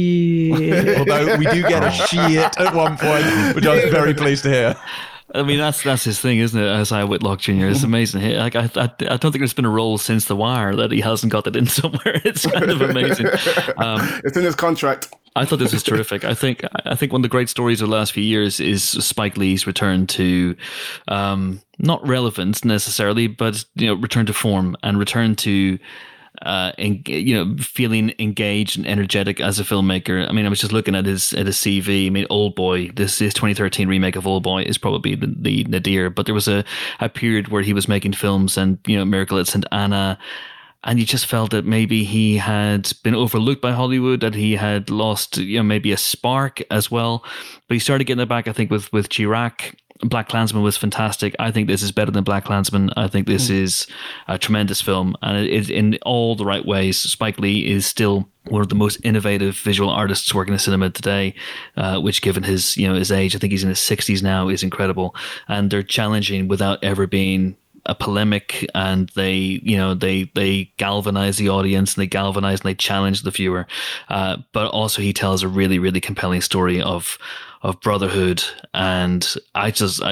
shit. Although we do get a shit at one point, which I was very pleased to hear. I mean, that's his thing, isn't it? Isaiah Whitlock Jr. It's amazing. Like, I don't think there's been a role since The Wire that he hasn't got it in somewhere. It's kind of amazing. It's in his contract. I thought this was terrific. I think one of the great stories of the last few years is Spike Lee's return to not relevance necessarily, but return to form and return to feeling engaged and energetic as a filmmaker. I mean, I was just looking at his CV. I mean, Old Boy, his 2013 remake of Old Boy is probably the nadir. But there was a period where he was making films, and Miracle at St. Anna. And you just felt that maybe he had been overlooked by Hollywood, that he had lost, maybe a spark as well. But he started getting it back, I think, with Chirac. Black Klansman was fantastic. I think this is better than Black Klansman. I think this is a tremendous film, and it is in all the right ways. Spike Lee is still one of the most innovative visual artists working in cinema today, which, given his his age, I think he's in his 60s now, is incredible. And they're challenging without ever being a polemic, and they galvanize the audience, and they galvanize and they challenge the viewer. But also he tells a really, really compelling story of brotherhood, and I thought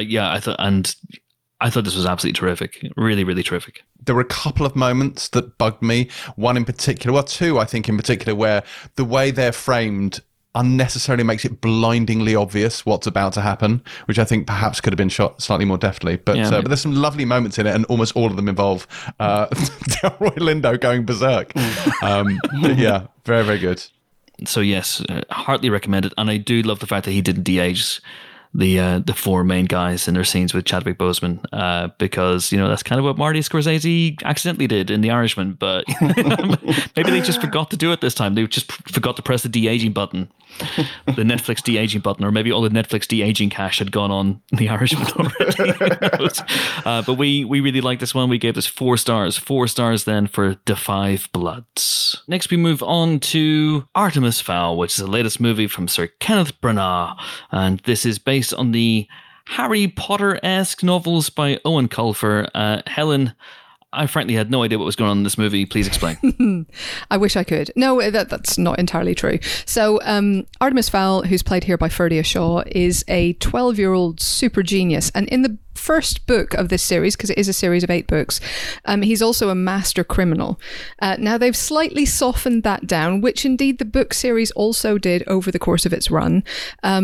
this was absolutely terrific. Really, really terrific. There were a couple of moments that bugged me. One in particular, well, two I think in particular, where the way they're framed unnecessarily makes it blindingly obvious what's about to happen, which I think perhaps could have been shot slightly more deftly. But there's some lovely moments in it, and almost all of them involve Delroy Lindo going berserk. But yeah, very, very good. So yes, heartily recommended. And I do love the fact that he didn't de-age the four main guys in their scenes with Chadwick Boseman, because that's kind of what Marty Scorsese accidentally did in The Irishman. But maybe they just forgot to do it this time. They just forgot to press the de-aging button, the Netflix de-aging button, or maybe all the Netflix de-aging cash had gone on The Irishman already. But we really like this one. We gave this 4 stars. 4 stars then for Da 5 Bloods. Next we move on to Artemis Fowl, which is the latest movie from Sir Kenneth Branagh, and this is based on the Harry Potter-esque novels by Owen Colfer. Helen, I frankly had no idea what was going on in this movie. Please explain. I wish I could. No, that's not entirely true. So Artemis Fowl, who's played here by Ferdia Shaw, is a 12-year-old super genius. And in the first book of this series, because it is a series of 8 books, he's also a master criminal. Now, they've slightly softened that down, which indeed the book series also did over the course of its run.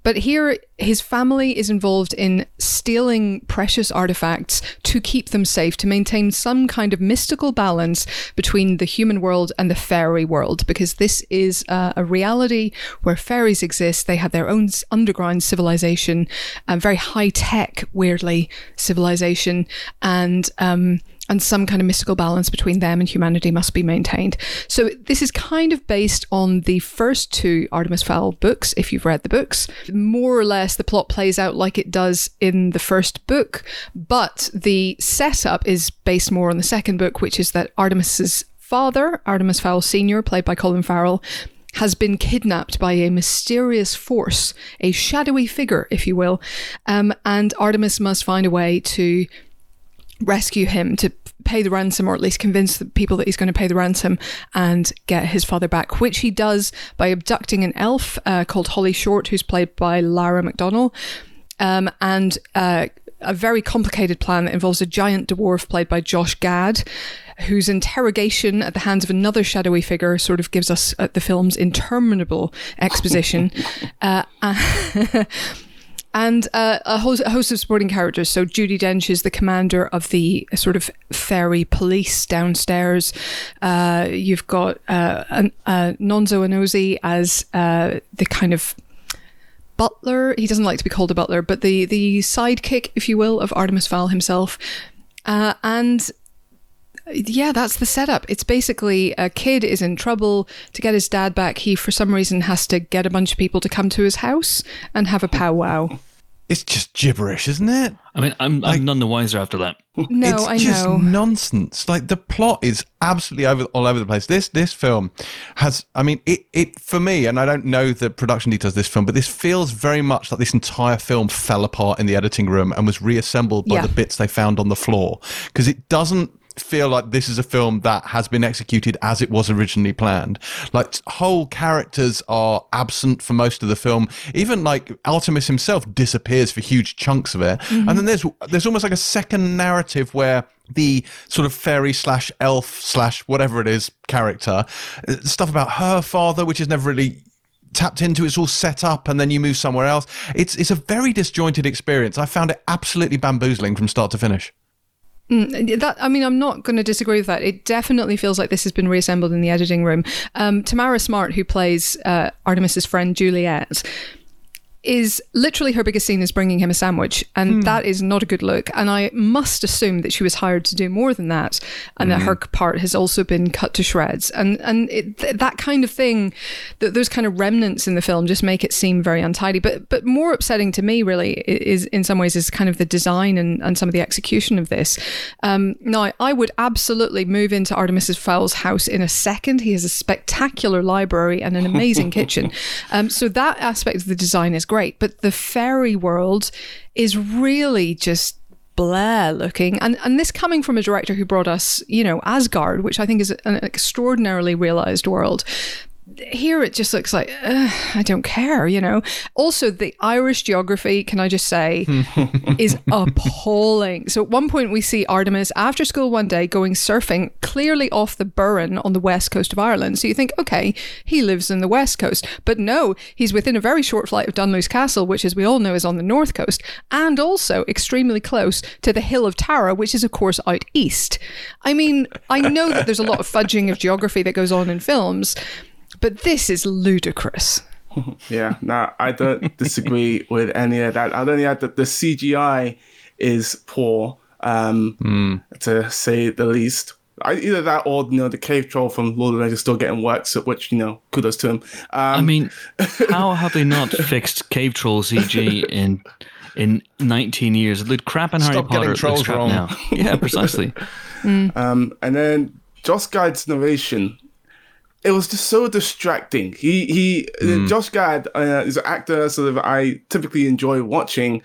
But here, his family is involved in stealing precious artifacts to keep them safe, to maintain some kind of mystical balance between the human world and the fairy world, because this is a reality where fairies exist. They have their own underground civilization, very high-tech, weirdly, civilization, and some kind of mystical balance between them and humanity must be maintained. So this is kind of based on the first 2 Artemis Fowl books, if you've read the books. More or less, the plot plays out like it does in the first book, but the setup is based more on the second book, which is that Artemis's father, Artemis Fowl Sr., played by Colin Farrell, has been kidnapped by a mysterious force, a shadowy figure, if you will, and Artemis must find a way to rescue him, to pay the ransom, or at least convince the people that he's going to pay the ransom and get his father back, which he does by abducting an elf called Holly Short, who's played by Lara McDonnell, and a very complicated plan that involves a giant dwarf played by Josh Gad, whose interrogation at the hands of another shadowy figure sort of gives us the film's interminable exposition. And a host of supporting characters. So Judi Dench is the commander of the sort of fairy police downstairs. You've got Nonzo Anozie as the kind of butler. He doesn't like to be called a butler, but the sidekick, if you will, of Artemis Fowl himself. And yeah, that's the setup. It's basically a kid is in trouble. To get his dad back, he, for some reason, has to get a bunch of people to come to his house and have a powwow. It's just gibberish, isn't it? I mean, I'm none the wiser after that. No, it's just nonsense. Like, the plot is absolutely all over the place. This film has, I mean, it for me, and I don't know the production details of this film, but this feels very much like this entire film fell apart in the editing room and was reassembled by the bits they found on the floor, because it doesn't feel like this is a film that has been executed as it was originally planned. Like, whole characters are absent for most of the film. Even like Artemis himself disappears for huge chunks of it. Mm-hmm. And then there's almost like a second narrative where the sort of fairy / elf / whatever it is character, stuff about her father, which is never really tapped into, it's all set up, and then you move somewhere else. It's a very disjointed experience. I found it absolutely bamboozling from start to finish. I mean, I'm not going to disagree with that. It definitely feels like this has been reassembled in the editing room. Tamara Smart, who plays Artemis's friend Juliet, is literally her biggest scene is bringing him a sandwich, and that is not a good look. And I must assume that she was hired to do more than that, and that her part has also been cut to shreds. And that kind of thing, those kind of remnants in the film just make it seem very untidy. But more upsetting to me, really, is in some ways is kind of the design and some of the execution of this. Now, I would absolutely move into Artemis Fowl's house in a second. He has a spectacular library and an amazing kitchen. So that aspect of the design is great, but the fairy world is really just blah looking, and this coming from a director who brought us, Asgard, which I think is an extraordinarily realized world. Here it just looks like I don't care, Also, the Irish geography, can I just say, is appalling. So at one point we see Artemis after school one day going surfing clearly off the Burren on the west coast of Ireland. So you think, okay, he lives in the west coast, but no, he's within a very short flight of Dunluce Castle, which, as we all know, is on the north coast, and also extremely close to the Hill of Tara, which is of course out east. I mean, I know that there's a lot of fudging of geography that goes on in films, but this is ludicrous. Yeah, no, I don't disagree with any of that. I'd only add that the CGI is poor, to say the least. Either that or, the cave troll from Lord of the Rings is still getting work, so, which, kudos to him. I mean, how have they not fixed cave troll CG in 19 years? It looked crap in Harry Potter. Stop getting trolls wrong. Now. Yeah, precisely. And then Josh Gad's narration, it was just so distracting. Josh Gad is an actor sort of I typically enjoy watching,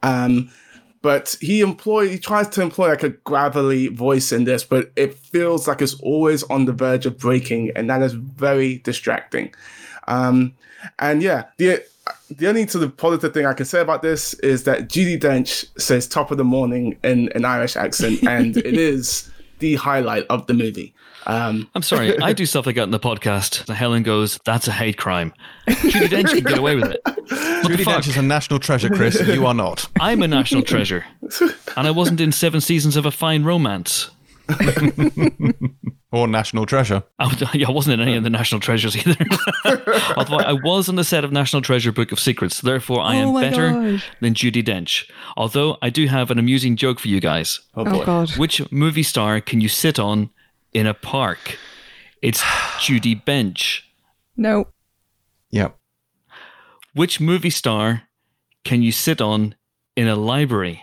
but he tries to employ like a gravelly voice in this, but it feels like it's always on the verge of breaking, and that is very distracting. And yeah, the only sort of positive thing I can say about this is that Judi Dench says "top of the morning" in an Irish accent, and it is the highlight of the movie. I'm sorry, I do stuff like that in the podcast. Helen goes, "That's a hate crime." Judi Dench can get away with it. Judi Dench is a national treasure, Chris. You are not. I'm a national treasure, and I wasn't in 7 seasons of A Fine Romance. Or National Treasure. I wasn't in any of the National Treasures either. Although I was on the set of National Treasure Book of Secrets. Therefore, I am better than Judi Dench. Although I do have an amusing joke for you guys. Oh God. Which movie star can you sit on in a park? It's Judi Bench. No. Yep. Which movie star can you sit on in a library?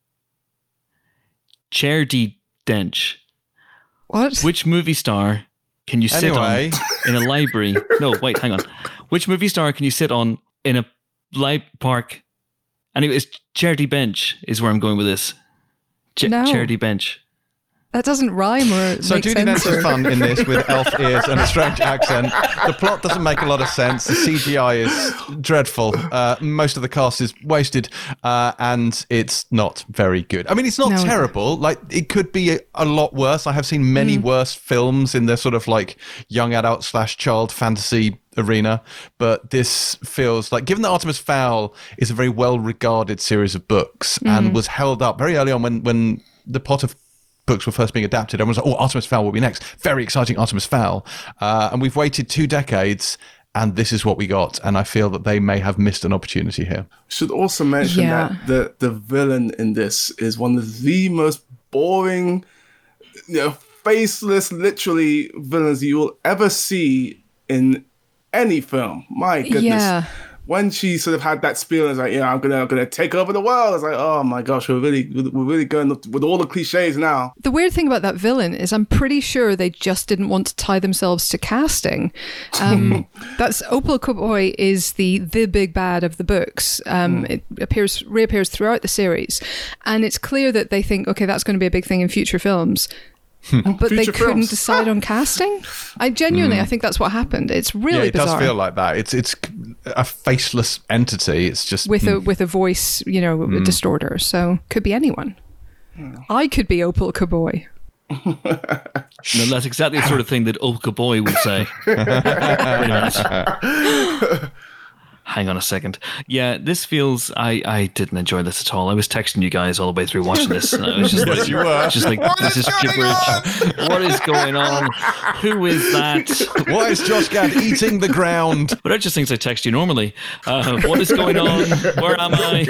Judi Dench. What? Which movie star can you sit on in a library? No, wait, hang on. Which movie star can you sit on in a park? Anyway, it's Judi Bench is where I'm going with this. No. Judi Bench. That doesn't rhyme or So make Judi sense. Dench is fun in this with elf ears and a strange accent. The plot doesn't make a lot of sense. The CGI is dreadful. Most of the cast is wasted, and it's not very good. I mean, it's not terrible. Like, it could be a lot worse. I have seen many worse films in the sort of like young adult / child fantasy arena, but this feels like, given that Artemis Fowl is a very well-regarded series of books and was held up very early on when the Potter books were first being adapted, everyone was like, oh, Artemis Fowl will be next. Very exciting, Artemis Fowl. And we've waited 2 decades, and this is what we got. And I feel that they may have missed an opportunity here. Should also mention that the villain in this is one of the most boring, faceless, literally villains you will ever see in any film. My goodness. Yeah. When she sort of had that spiel, it's like, I'm gonna take over the world. It's like, oh my gosh, we're really going with all the cliches now. The weird thing about that villain is I'm pretty sure they just didn't want to tie themselves to casting. That's Opal Cowboy is the big bad of the books. It reappears throughout the series, and it's clear that they think, okay, that's going to be a big thing in future films. But they couldn't decide on casting. I genuinely, I think that's what happened. It's really bizarre. Does feel like that. It's a faceless entity. It's just with a voice, a distorter. So could be anyone. I could be Opal Cowboy. No, that's exactly the sort of thing that Opal Cowboy would say. Wait a minute. Hang on a second. Yeah, this feels... I didn't enjoy this at all. I was texting you guys all the way through watching this, and I was just Yes, like, you were. Just like, this is gibberish. What is going on? Who is that? Why is Josh Gad eating the ground? But I just think I text you normally. What is going on? Where am I?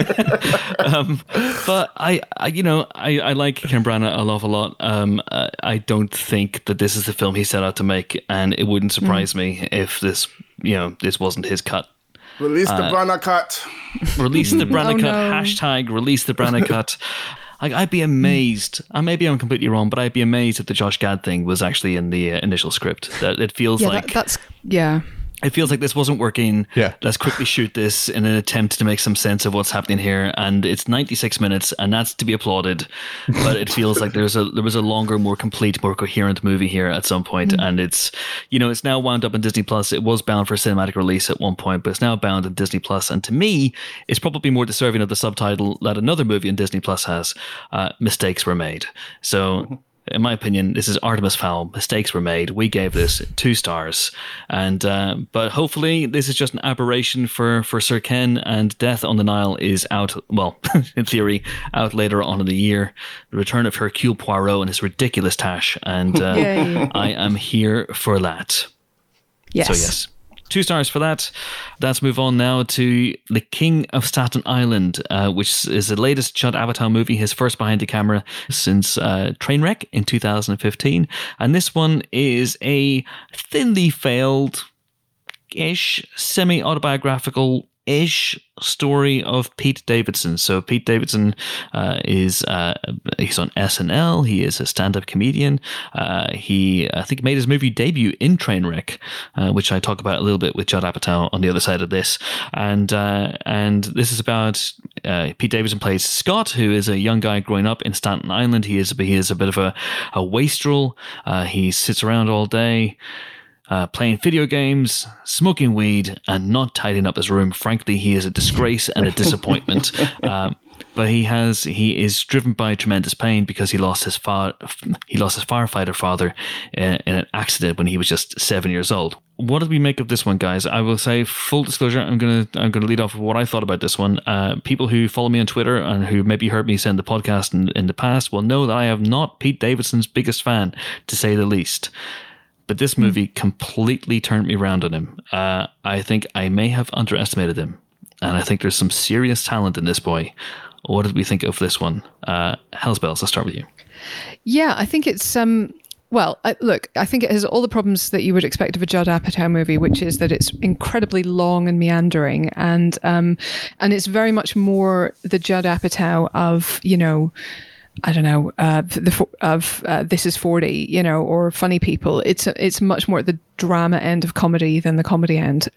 But I like Ken Branagh an awful lot. I don't think that this is the film he set out to make, and it wouldn't surprise me if this wasn't his cut. Release the Branagh cut. Release the Branagh cut. no. Hashtag release the Branagh cut. I'd be amazed. Maybe I'm completely wrong, but I'd be amazed if the Josh Gad thing was actually in the initial script. That it feels like that's. It feels like this wasn't working. Yeah. Let's quickly shoot this in an attempt to make some sense of what's happening here. And it's 96 minutes, and that's to be applauded. But it feels like there was a longer, more complete, more coherent movie here at some point. And it's now wound up in Disney Plus. It was bound for cinematic release at one point, but it's now bound in Disney Plus. And to me, it's probably more deserving of the subtitle that another movie in Disney Plus has. Mistakes were made. So. In my opinion, this is Artemis Fowl. Mistakes were made. We gave this 2 stars, and but hopefully this is just an aberration for Sir Ken, and Death on the Nile is out. Well, in theory, out later on in the year. The return of Hercule Poirot and his ridiculous tash, and I am here for that. Yes. So yes. 2 stars for that. Let's move on now to The King of Staten Island, which is the latest Judd Apatow movie, his first behind the camera since Trainwreck in 2015. And this one is a thinly failed-ish, semi-autobiographical-ish story of Pete Davidson. So Pete Davidson he's on SNL. He is a stand-up comedian. He I think made his movie debut in Trainwreck, which I talk about a little bit with Judd Apatow on the other side of this. And this is about Pete Davidson plays Scott, who is a young guy growing up in Staten Island. He is a bit of a wastrel. He sits around all day. Playing video games, smoking weed, and not tidying up his room. Frankly, he is a disgrace and a disappointment. but he is driven by tremendous pain because he lost his firefighter father in an accident when he was just 7 years old. What did we make of this one, guys? I will say, full disclosure, I'm gonna lead off with what I thought about this one. People who follow me on Twitter and who maybe heard me send the podcast in the past will know that I am not Pete Davidson's biggest fan, to say the least. But this movie completely turned me around on him. I think I may have underestimated him, and I think there's some serious talent in this boy. What did we think of this one? Hell's Bells, I'll start with you. Yeah, I think it's well, I think it has all the problems that you would expect of a Judd Apatow movie, which is that it's incredibly long and meandering, and it's very much more the Judd Apatow of, you know, I don't know, This Is 40, you know, or Funny People. It's much more at the drama end of comedy than the comedy end.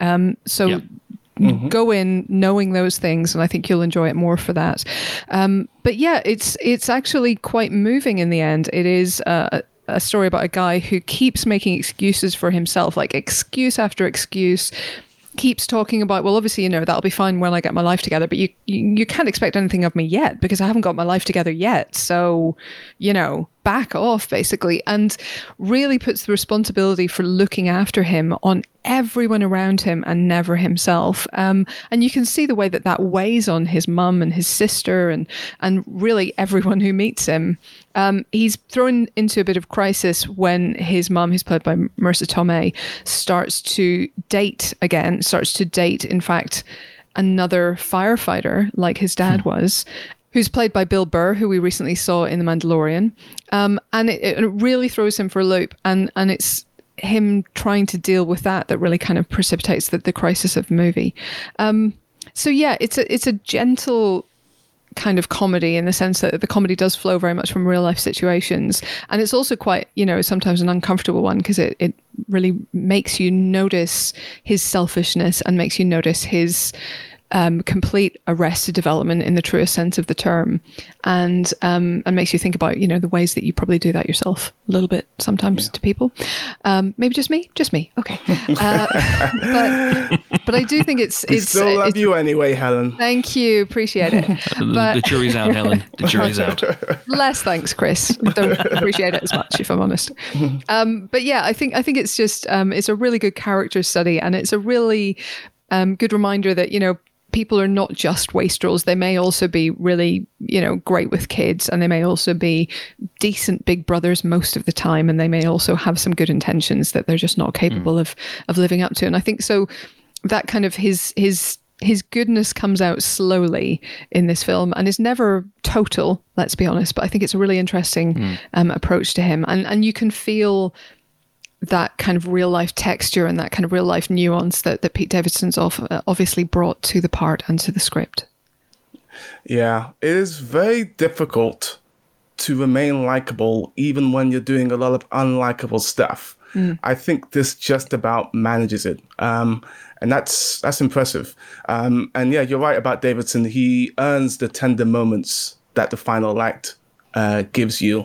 Go in knowing those things, and I think you'll enjoy it more for that. But yeah, it's actually quite moving in the end. It is a story about a guy who keeps making excuses for himself, like excuse after excuse, keeps talking about, well, obviously, you know, that'll be fine when I get my life together, but you can't expect anything of me yet because I haven't got my life together yet. So, you know, back off, basically, and really puts the responsibility for looking after him on everyone around him and never himself. And you can see the way that weighs on his mum and his sister and really everyone who meets him. He's thrown into a bit of crisis when his mum, who's played by Marissa Tomei, starts to date, in fact, another firefighter like his dad was, who's played by Bill Burr, who we recently saw in The Mandalorian. And it really throws him for a loop. And it's him trying to deal with that really kind of precipitates the crisis of the movie. So yeah, it's a gentle kind of comedy in the sense that the comedy does flow very much from real life situations. And it's also quite, you know, sometimes an uncomfortable one because it really makes you notice his selfishness and makes you notice his complete arrested development in the truest sense of the term, and makes you think about, you know, the ways that you probably do that yourself a little bit sometimes to people. Maybe just me, okay. But I do think it's still love you anyway, Helen. Thank you, appreciate it. But the jury's out, Helen. The jury's out. Less thanks, Chris. Don't appreciate it as much, if I'm honest. But yeah, I think it's just it's a really good character study, and it's a really good reminder that, you know, people are not just wastrels. They may also be really, you know, great with kids, and they may also be decent big brothers most of the time, and they may also have some good intentions that they're just not capable of living up to. And I think so that kind of his goodness comes out slowly in this film and is never total, let's be honest, but I think it's a really interesting approach to him, and you can feel that kind of real life texture and that kind of real life nuance that Pete Davidson's obviously brought to the part and to the script. Yeah, it is very difficult to remain likable even when you're doing a lot of unlikable stuff. I think this just about manages it. And that's impressive. And yeah, you're right about Davidson. He earns the tender moments that the final act gives you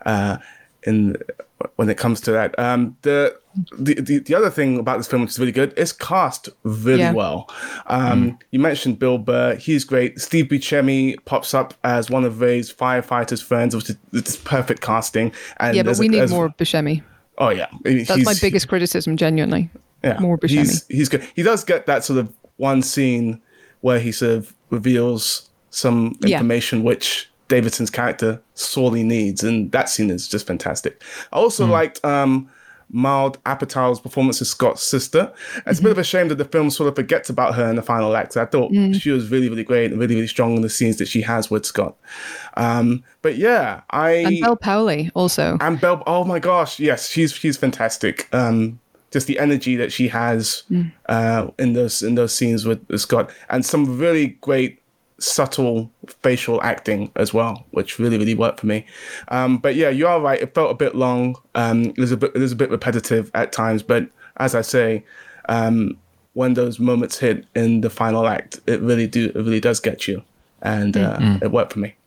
when it comes to that. The other thing about this film, which is really good, is cast really well. You mentioned Bill Burr. He's great. Steve Buscemi pops up as one of Ray's firefighters' friends, which is perfect casting. And but we need more Buscemi. Oh, yeah. That's my biggest criticism, genuinely. Yeah, more Buscemi. He's good. He does get that sort of one scene where he sort of reveals some information which Davidson's character sorely needs, and that scene is just fantastic. I also liked Mild Apatow's performance as Scott's sister. It's a bit of a shame that the film sort of forgets about her in the final act. I thought she was really, really great and really, really strong in the scenes that she has with Scott. But yeah, and Belle Powley also. And Belle, oh my gosh, yes, she's fantastic. Just the energy that she has in those scenes with Scott, and some really great subtle facial acting as well, which really, really worked for me. But yeah, you are right. It felt a bit long. It is a bit repetitive at times. But as I say, when those moments hit in the final act, it really does get you, and it worked for me.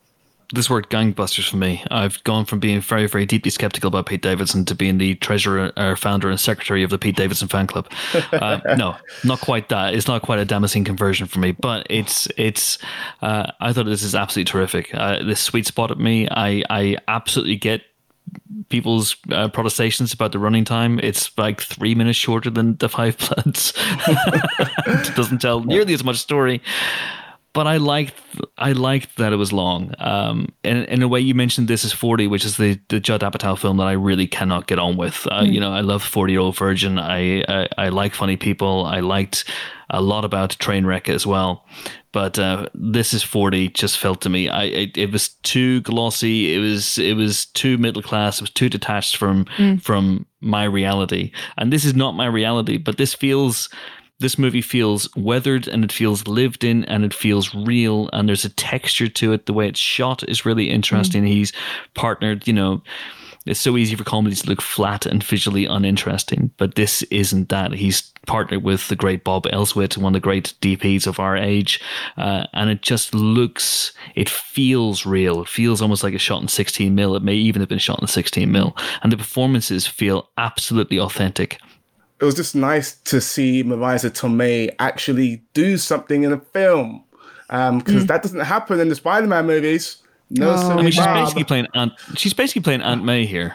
this worked gangbusters for me. I've gone from being very, very deeply skeptical about Pete Davidson to being the treasurer, or founder and secretary of the Pete Davidson fan club. No, not quite that. It's not quite a Damascene conversion for me, but it's. I thought this is absolutely terrific. This sweet spot at me. I absolutely get people's protestations about the running time. It's like 3 minutes shorter than The Five Bloods. It doesn't tell nearly as much story. But I liked that it was long. In a way, you mentioned This Is 40, which is the Judd Apatow film that I really cannot get on with. You know, I love 40-Year-Old Virgin. I like Funny People. I liked a lot about Trainwreck as well. But This Is 40 just felt to me, it was too glossy. It was too middle class. It was too detached from my reality. And this is not my reality, but this movie feels weathered, and it feels lived in, and it feels real, and there's a texture to it. The way it's shot is really interesting. He's partnered, you know, it's so easy for comedies to look flat and visually uninteresting, but this isn't that. He's partnered with the great Bob Elswit, one of the great DPs of our age, and it just it feels real. It feels almost like it's shot in 16mm. It may even have been shot in 16mm, and the performances feel absolutely authentic. It was just nice to see Marisa Tomei actually do something in a film, because that doesn't happen in the Spider-Man movies. No, I mean, she's basically playing Aunt May here.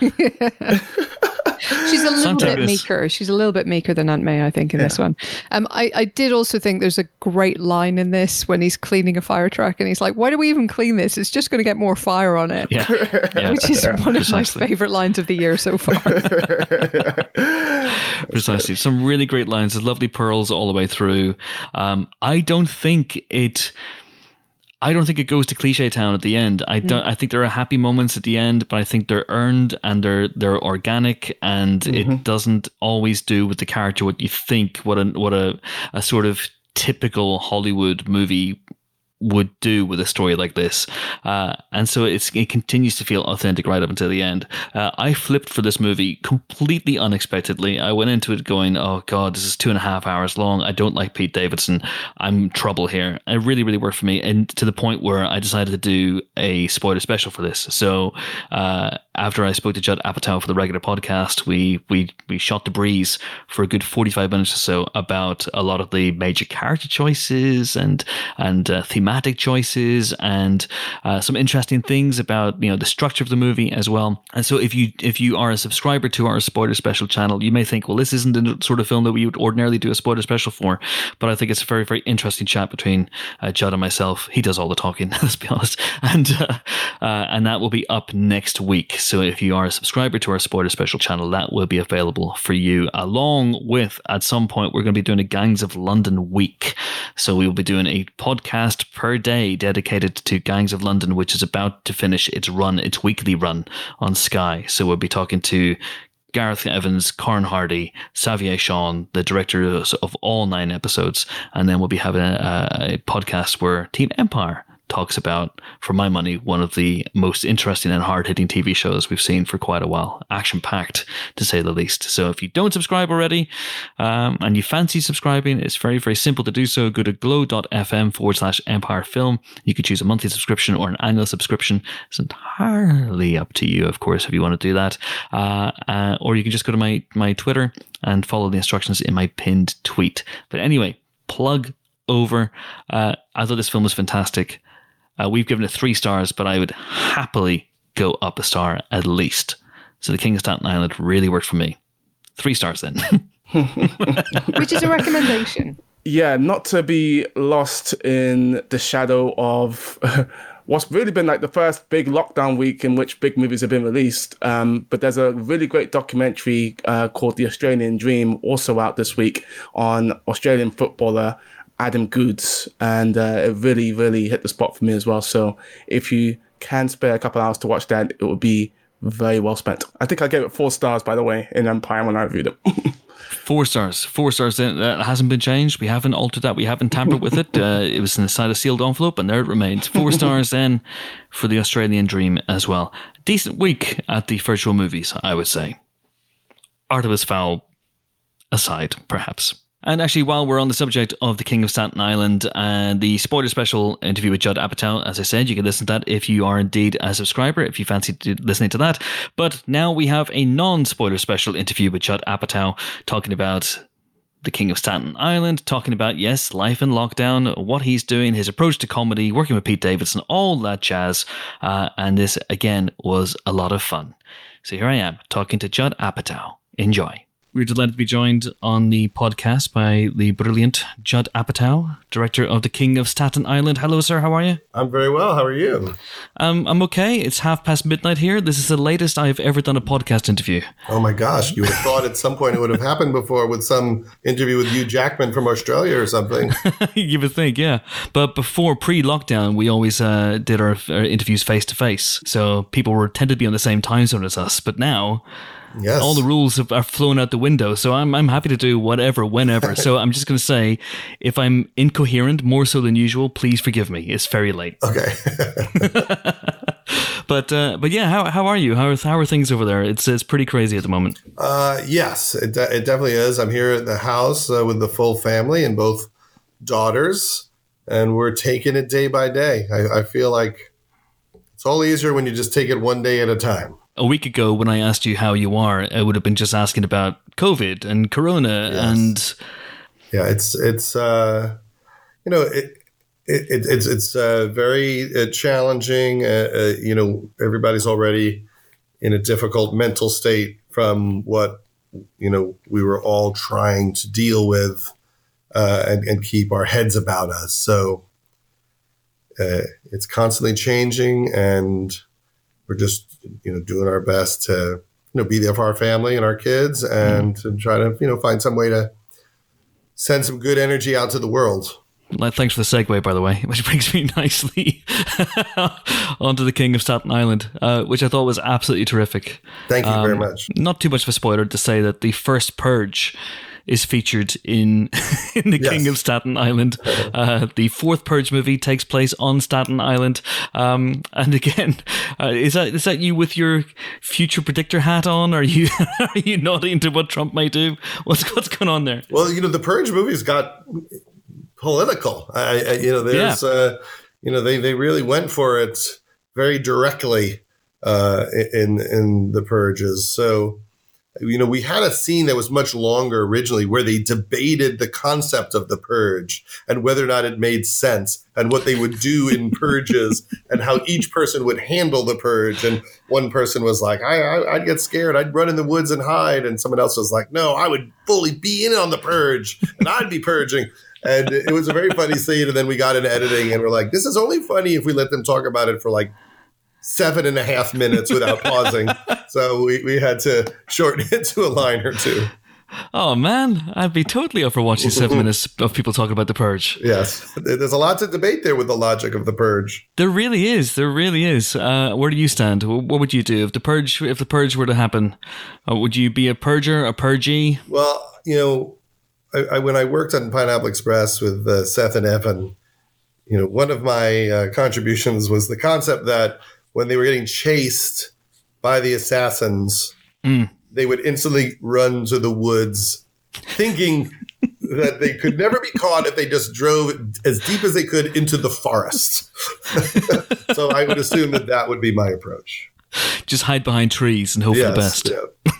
She's a little bit meeker. She's a little bit meeker than Aunt May, I think, in this one. I did also think there's a great line in this when he's cleaning a fire truck and he's like, why do we even clean this? It's just going to get more fire on it. Yeah. Which is one of my favourite lines of the year so far. Precisely. Some really great lines. There's lovely pearls all the way through. I don't think it goes to cliche town at the end. I think there are happy moments at the end, but I think they're earned and they're organic, and it doesn't always do with the character what you think what a sort of typical Hollywood movie would do with a story like this, and so it continues to feel authentic right up until the end. I flipped for this movie completely unexpectedly. I went into it going, oh god, this is 2.5 hours long. I don't like Pete Davidson. I'm in trouble here. It really, really worked for me, and to the point where I decided to do a spoiler special for this. So after I spoke to Judd Apatow for the regular podcast, we shot the breeze for a good 45 minutes or so about a lot of the major character choices and thematic choices, and some interesting things about, you know, the structure of the movie as well. And so if you are a subscriber to our spoiler special channel, you may think, well, this isn't the sort of film that we would ordinarily do a spoiler special for, but I think it's a very, very interesting chat between Judd and myself. He does all the talking, let's be honest, and that will be up next week. So if you are a subscriber to our spoiler special channel, that will be available for you, along with, at some point, we're going to be doing a Gangs of London week. So we will be doing a podcast per day dedicated to Gangs of London, which is about to finish its weekly run on Sky. So we'll be talking to Gareth Evans, Corin Hardy, Xavier Shawn, the directors of all 9 episodes, and then we'll be having a podcast where Team Empire talks about, for my money, one of the most interesting and hard-hitting TV shows we've seen for quite a while. Action-packed, to say the least. So if you don't subscribe already, and you fancy subscribing, it's very, very simple to do so. Go to glow.fm/Empire Film. You can choose a monthly subscription or an annual subscription. It's entirely up to you, of course, if you want to do that. Or you can just go to my Twitter and follow the instructions in my pinned tweet. But anyway, plug over. I thought this film was fantastic. We've given it 3 stars, but I would happily go up a star at least. So The King of Staten Island really worked for me. 3 stars then. Which is a recommendation. Yeah, not to be lost in the shadow of what's really been like the first big lockdown week in which big movies have been released. But there's a really great documentary called The Australian Dream, also out this week, on Australian footballer Adam Goodes, and it really, really hit the spot for me as well. So if you can spare a couple hours to watch that, it would be very well spent. I think I gave it 4 stars, by the way, in Empire when I reviewed it. 4 stars. 4 stars. That hasn't been changed. We haven't altered that. We haven't tampered with it. It was inside a sealed envelope, and there it remains. 4 stars then for The Australian Dream as well. Decent week at the virtual movies, I would say. Artemis Fowl aside, perhaps. And actually, while we're on the subject of the King of Staten Island and the spoiler special interview with Judd Apatow, as I said, you can listen to that if you are indeed a subscriber, if you fancy listening to that. But now we have a non-spoiler special interview with Judd Apatow talking about the King of Staten Island, talking about, yes, life in lockdown, what he's doing, his approach to comedy, working with Pete Davidson, all that jazz. And this, again, was a lot of fun. So here I am, talking to Judd Apatow. Enjoy. We're delighted to be joined on the podcast by the brilliant Judd Apatow, director of The King of Staten Island. Hello, sir. How are you? I'm very well. How are you? I'm okay. It's midnight here. This is the latest I've ever done a podcast interview. Oh my gosh. You would have thought at some point it would have happened before with some interview with Hugh Jackman from Australia or something. You would think, yeah. But before pre-lockdown, we always did our interviews face-to-face. So people tended to be on the same time zone as us. But now... Yes. All the rules are flown out the window, so I'm happy to do whatever, whenever. So I'm just going to say, if I'm incoherent more so than usual, please forgive me. It's very late. Okay. But yeah, how are you? How are things over there? It's pretty crazy at the moment. Yes, it definitely is. I'm here at the house with the full family and both daughters, and we're taking it day by day. I feel like it's all easier when you just take it one day at a time. A week ago, when I asked you how you are, I would have been just asking about COVID and Corona, yes. And yeah, it's very challenging. Everybody's already in a difficult mental state from what we were all trying to deal with and keep our heads about us. So it's constantly changing, and we're just doing our best to be there for our family and our kids, and to try to find some way to send some good energy out to the world. Thanks for the segue, by the way, which brings me nicely onto the King of Staten Island, which I thought was absolutely terrific. Thank you very much. Not too much of a spoiler to say that the first Purge is featured in the yes. King of Staten Island. The fourth Purge movie takes place on Staten Island. And again, is that you with your future predictor hat on? Are you nodding to what Trump may do? What's going on there? Well, the Purge movies got political. There's they really went for it very directly in the Purges. So. We had a scene that was much longer originally where they debated the concept of the purge and whether or not it made sense and what they would do in purges and how each person would handle the purge. And one person was like, I'd get scared. I'd run in the woods and hide. And someone else was like, no, I would fully be in on the purge and I'd be purging. And it was a very funny scene. And then we got into editing and we're like, this is only funny if we let them talk about it for like 7.5 minutes without pausing. So we had to shorten it to a line or two. Oh, man. I'd be totally up for watching 7 minutes of people talking about the Purge. Yes. There's a lot to debate there with the logic of the Purge. There really is. There really is. Where do you stand? What would you do if the Purge were to happen? Would you be a purger, a purgee? Well, when I worked on Pineapple Express with Seth and Evan, one of my contributions was the concept that when they were getting chased by the assassins, they would instantly run to the woods, thinking that they could never be caught if they just drove as deep as they could into the forest. So I would assume that would be my approach. Just hide behind trees and hope for the best.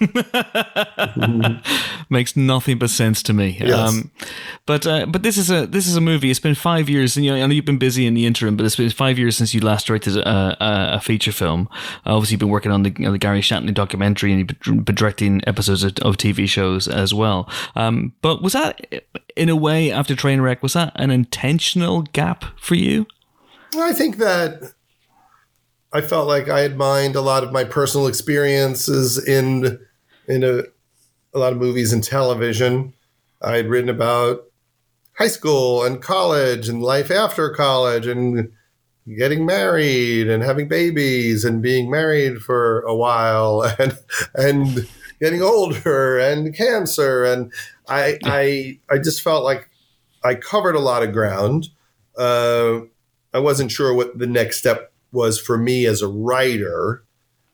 Yeah. Makes nothing but sense to me. Yes. But this is a movie. It's been 5 years, and I know you've been busy in the interim, but it's been 5 years since you last directed a feature film. Obviously, you've been working on the Gary Shantley documentary, and you've been directing episodes of TV shows as well. But was that, in a way, after Trainwreck, was that an intentional gap for you? I think that I felt like I had mined a lot of my personal experiences in a lot of movies and television. I had written about high school and college and life after college and getting married and having babies and being married for a while and getting older and cancer. And I just felt like I covered a lot of ground. I wasn't sure what the next step was for me as a writer.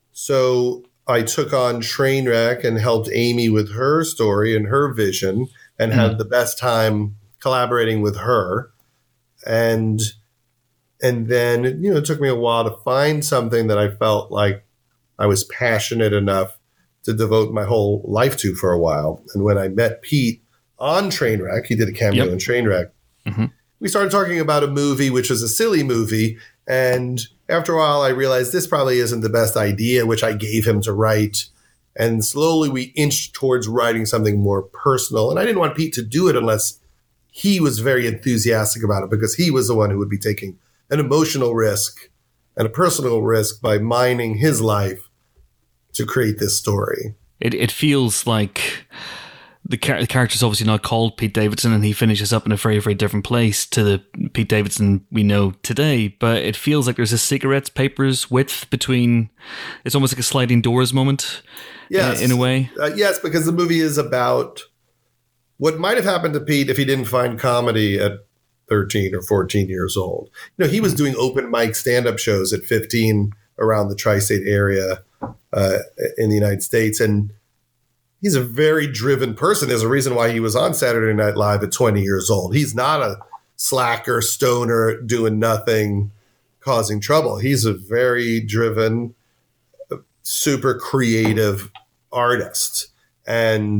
So I took on Trainwreck and helped Amy with her story and her vision. and had the best time collaborating with her. And then, it took me a while to find something that I felt like I was passionate enough to devote my whole life to for a while. And when I met Pete on Trainwreck, he did a cameo in Trainwreck. Mm-hmm. We started talking about a movie, which was a silly movie. And after a while, I realized this probably isn't the best idea, which I gave him to write. And slowly we inched towards writing something more personal. And I didn't want Pete to do it unless he was very enthusiastic about it, because he was the one who would be taking an emotional risk and a personal risk by mining his life to create this story. It feels like the character's obviously not called Pete Davidson, and he finishes up in a very, very different place to the Pete Davidson we know today. But it feels like there's a cigarettes papers width between. It's almost like a sliding doors moment. Yes, in a way. Yes, because the movie is about what might have happened to Pete if he didn't find comedy at 13 or 14 years old. He was doing open mic stand-up shows at 15 around the tri-state area in the United States, and he's a very driven person. There's a reason why he was on Saturday Night Live at 20 years old. He's not a slacker, stoner, doing nothing, causing trouble. He's a very driven, super creative artist. And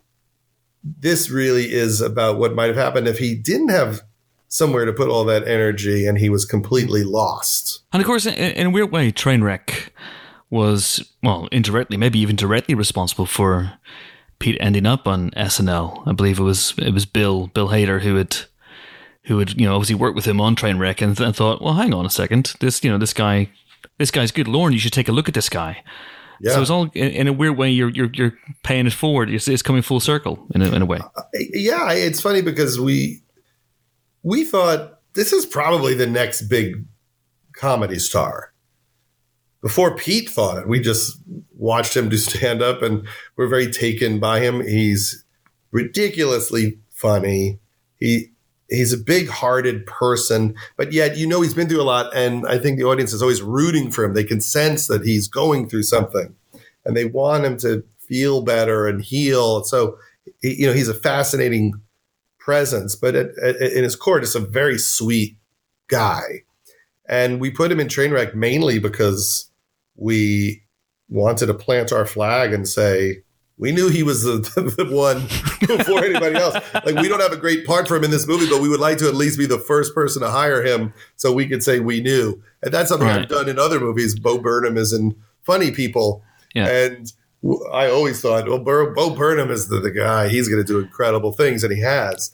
this really is about what might have happened if he didn't have somewhere to put all that energy and he was completely lost. And of course, in a weird way, Trainwreck was, well, indirectly, maybe even directly responsible for Pete ending up on SNL. I believe it was Bill Hader who had obviously worked with him on Trainwreck and thought, well, hang on a second, this guy's good. Lauren, you should take a look at this guy. Yeah. So it's all in a weird way. You're paying it forward. It's coming full circle in a way. Yeah, it's funny because we thought this is probably the next big comedy star. Before Pete thought it, we just watched him do stand up and we're very taken by him. He's ridiculously funny. He's a big-hearted person, but yet he's been through a lot, and I think the audience is always rooting for him. They can sense that he's going through something, and they want him to feel better and heal. So, he's a fascinating presence, but in his core, just a very sweet guy. And we put him in Trainwreck mainly because we wanted to plant our flag and say, we knew he was the one before anybody else. Like, we don't have a great part for him in this movie, but we would like to at least be the first person to hire him so we could say we knew. And that's something I've done in other movies. Bo Burnham is in Funny People. Yeah. And I always thought, well, Bo Burnham is the guy. He's going to do incredible things, and he has.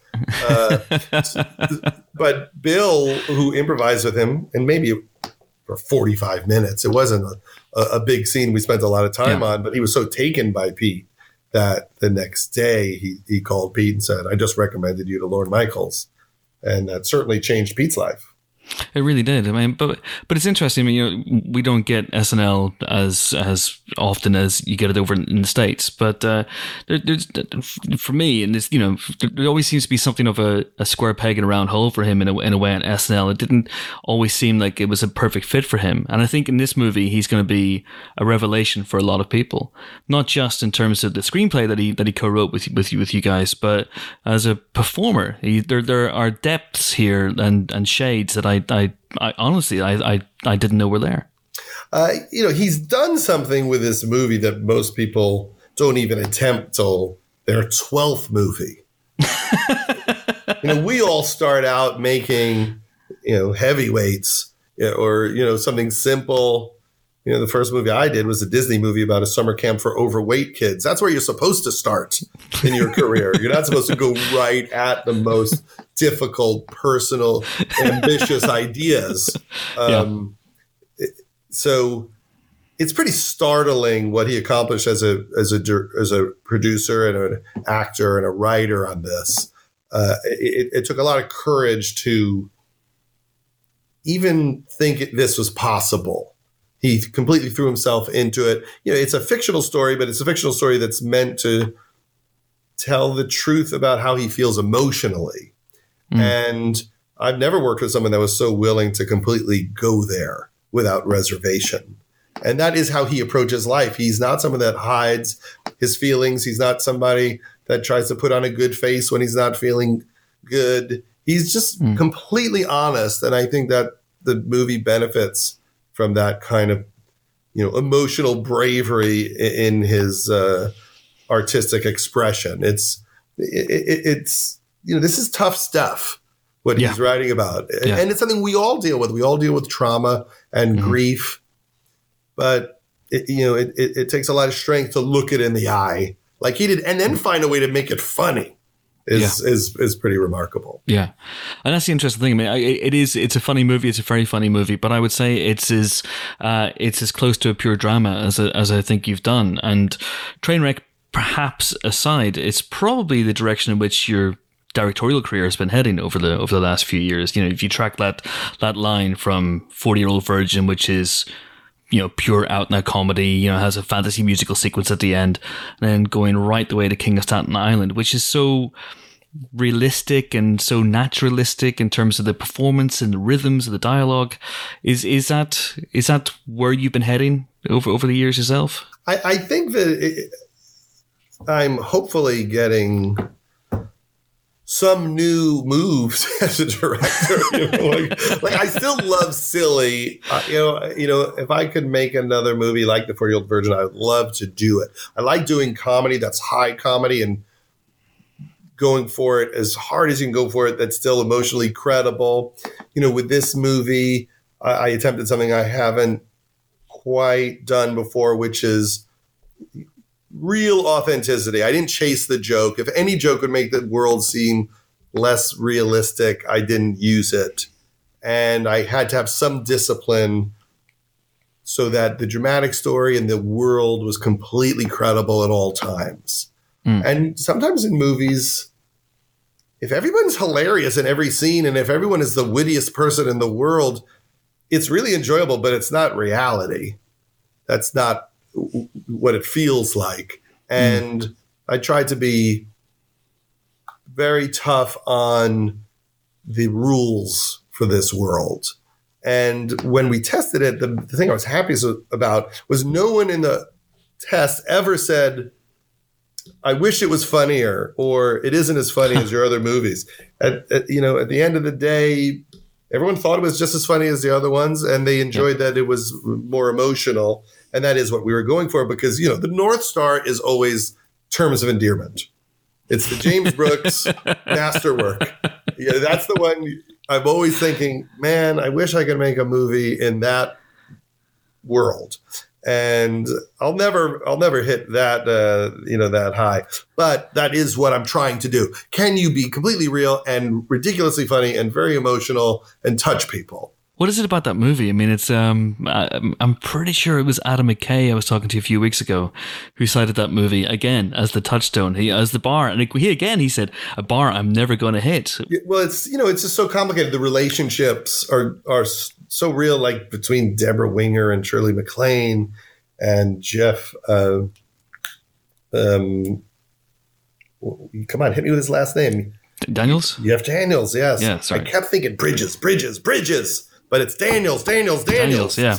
But Bill, who improvised with him, and maybe for 45 minutes, it wasn't a big scene we spent a lot of time on, but he was so taken by Pete that the next day he called Pete and said, I just recommended you to Lorne Michaels. And that certainly changed Pete's life. It really did. I mean, but it's interesting. I mean, we don't get SNL as often as you get it over in the States. But there's for me, and this, there always seems to be something of a square peg in a round hole for him in a way on SNL. It didn't always seem like it was a perfect fit for him. And I think in this movie, he's going to be a revelation for a lot of people, not just in terms of the screenplay that he co-wrote with you guys, but as a performer. There are depths here and shades that I honestly didn't know were there. He's done something with this movie that most people don't even attempt till their 12th movie. We all start out making, heavyweights, or, something simple. The first movie I did was a Disney movie about a summer camp for overweight kids. That's where you're supposed to start in your career. You're not supposed to go right at the most difficult, personal, ambitious ideas. So it's pretty startling what he accomplished as a producer and an actor and a writer on this. It took a lot of courage to even think this was possible. He completely threw himself into it. It's a fictional story, but it's a fictional story that's meant to tell the truth about how he feels emotionally. And I've never worked with someone that was so willing to completely go there without reservation. And that is how he approaches life. He's not someone that hides his feelings. He's not somebody that tries to put on a good face when he's not feeling good. He's just completely honest. And I think that the movie benefits from that kind of, emotional bravery in his artistic expression. It's this is tough stuff, what he's writing about. Yeah. And it's something we all deal with. We all deal with trauma and grief. But it takes a lot of strength to look it in the eye like he did, and then find a way to make it funny. Is pretty remarkable. Yeah, and that's the interesting thing. I mean, it's a funny movie. It's a very funny movie, but I would say it's as close to a pure drama as I think you've done. And Trainwreck, perhaps aside, it's probably the direction in which your directorial career has been heading over the last few years. If you track that line from 40-Year-Old Virgin, which is pure out and out comedy, has a fantasy musical sequence at the end, and then going right the way to King of Staten Island, which is so realistic and so naturalistic in terms of the performance and the rhythms of the dialogue. Is that where you've been heading over the years yourself? I think that I'm hopefully getting some new moves as a director. Like I still love silly. If I could make another movie like The 40-Year-Old Virgin, I would love to do it. I like doing comedy that's high comedy and going for it as hard as you can go for it that's still emotionally credible. With this movie, I attempted something I haven't quite done before, which is real authenticity. I didn't chase the joke. If any joke would make the world seem less realistic, I didn't use it. And I had to have some discipline so that the dramatic story and the world was completely credible at all times. And sometimes in movies, if everyone's hilarious in every scene and if everyone is the wittiest person in the world, it's really enjoyable, but it's not reality. That's not what it feels like. And I tried to be very tough on the rules for this world. And when we tested it, the thing I was happiest about was no one in the test ever said, I wish it was funnier, or it isn't as funny as your other movies. At the end of the day, everyone thought it was just as funny as the other ones, and they enjoyed that it was more emotional. And that is what we were going for, because, the North Star is always terms of endearment. It's the James Brooks masterwork. That's the one I'm always thinking, man, I wish I could make a movie in that world. And I'll never hit that, that high. But that is what I'm trying to do. Can you be completely real and ridiculously funny and very emotional and touch people? What is it about that movie? I mean, it's I'm pretty sure it was Adam McKay I was talking to a few weeks ago who cited that movie again as the touchstone, as the bar. And he said, a bar I'm never going to hit. Well, it's just so complicated. The relationships are so real, like between Deborah Winger and Shirley MacLaine and Jeff. Come on, hit me with his last name. Daniels? Jeff Daniels, yes. Yeah, sorry. I kept thinking Bridges. But it's Daniels. Yeah.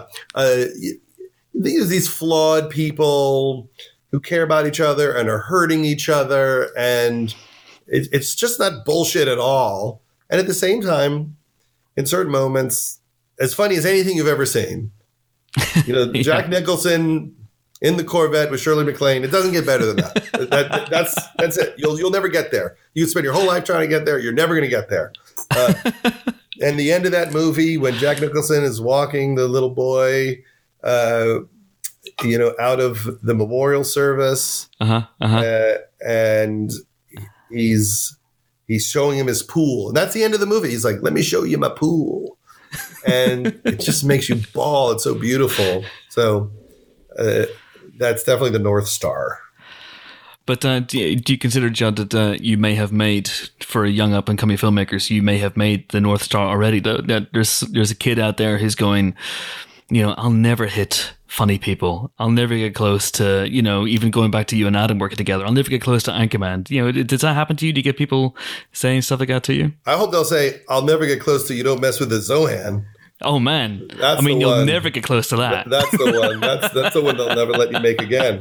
These flawed people who care about each other and are hurting each other. And it's just not bullshit at all. And at the same time, in certain moments, as funny as anything you've ever seen. Jack Nicholson in the Corvette with Shirley MacLaine. It doesn't get better than that. That's it. You'll never get there. You spend your whole life trying to get there. You're never going to get there. And the end of that movie, when Jack Nicholson is walking the little boy, out of the memorial service, and he's showing him his pool, and that's the end of the movie. He's like, "Let me show you my pool," and it just makes you bawl. It's so beautiful. So that's definitely the North Star. But do you consider, Judd, that you may have made, for young up-and-coming filmmakers, you may have made the North Star already? That there's a kid out there who's going, I'll never hit funny people. I'll never get close to, even going back to you and Adam working together. I'll never get close to Anchorman. Does that happen to you? Do you get people saying stuff like that to you? I hope they'll say, I'll never get close to you don't mess with the Zohan. Oh man, That's I mean, the you'll one. never get close to that. That's the one. That's the one they'll never let you make again.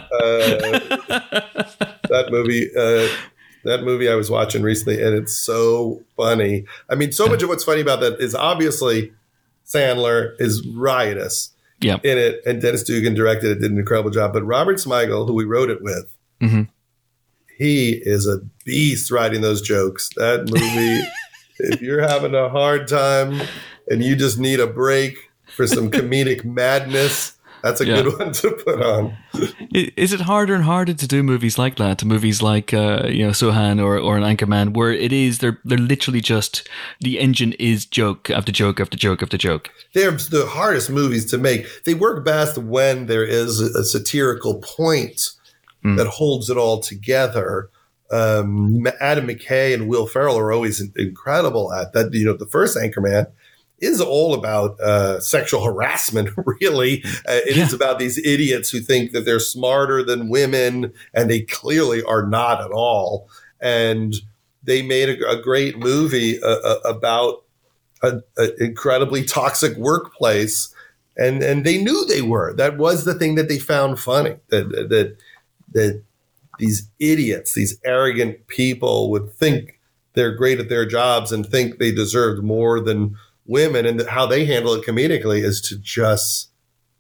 That movie I was watching recently, and it's so funny. I mean, so much of what's funny about that is obviously Sandler is riotous Yeah. in it, and Dennis Dugan directed it, did an incredible job. But Robert Smigel, who we wrote it with, he is a beast writing those jokes. That movie, if you're having a hard time and you just need a break for some comedic madness, that's a good one to put on. Is it harder and harder to do movies like that? Movies like Sohan or an Anchorman, where it is they're literally just the engine is joke after joke after joke after joke. They're the hardest movies to make. They work best when there is a satirical point that holds it all together. Adam McKay and Will Ferrell are always incredible at that. You know, the first Anchorman is all about sexual harassment, really. It is about these idiots who think that they're smarter than women, and they clearly are not at all. And they made a great movie about an incredibly toxic workplace, and they knew they were. That was the thing that they found funny, that these idiots, these arrogant people would think they're great at their jobs and think they deserved more than women, and how they handle it comedically is to just,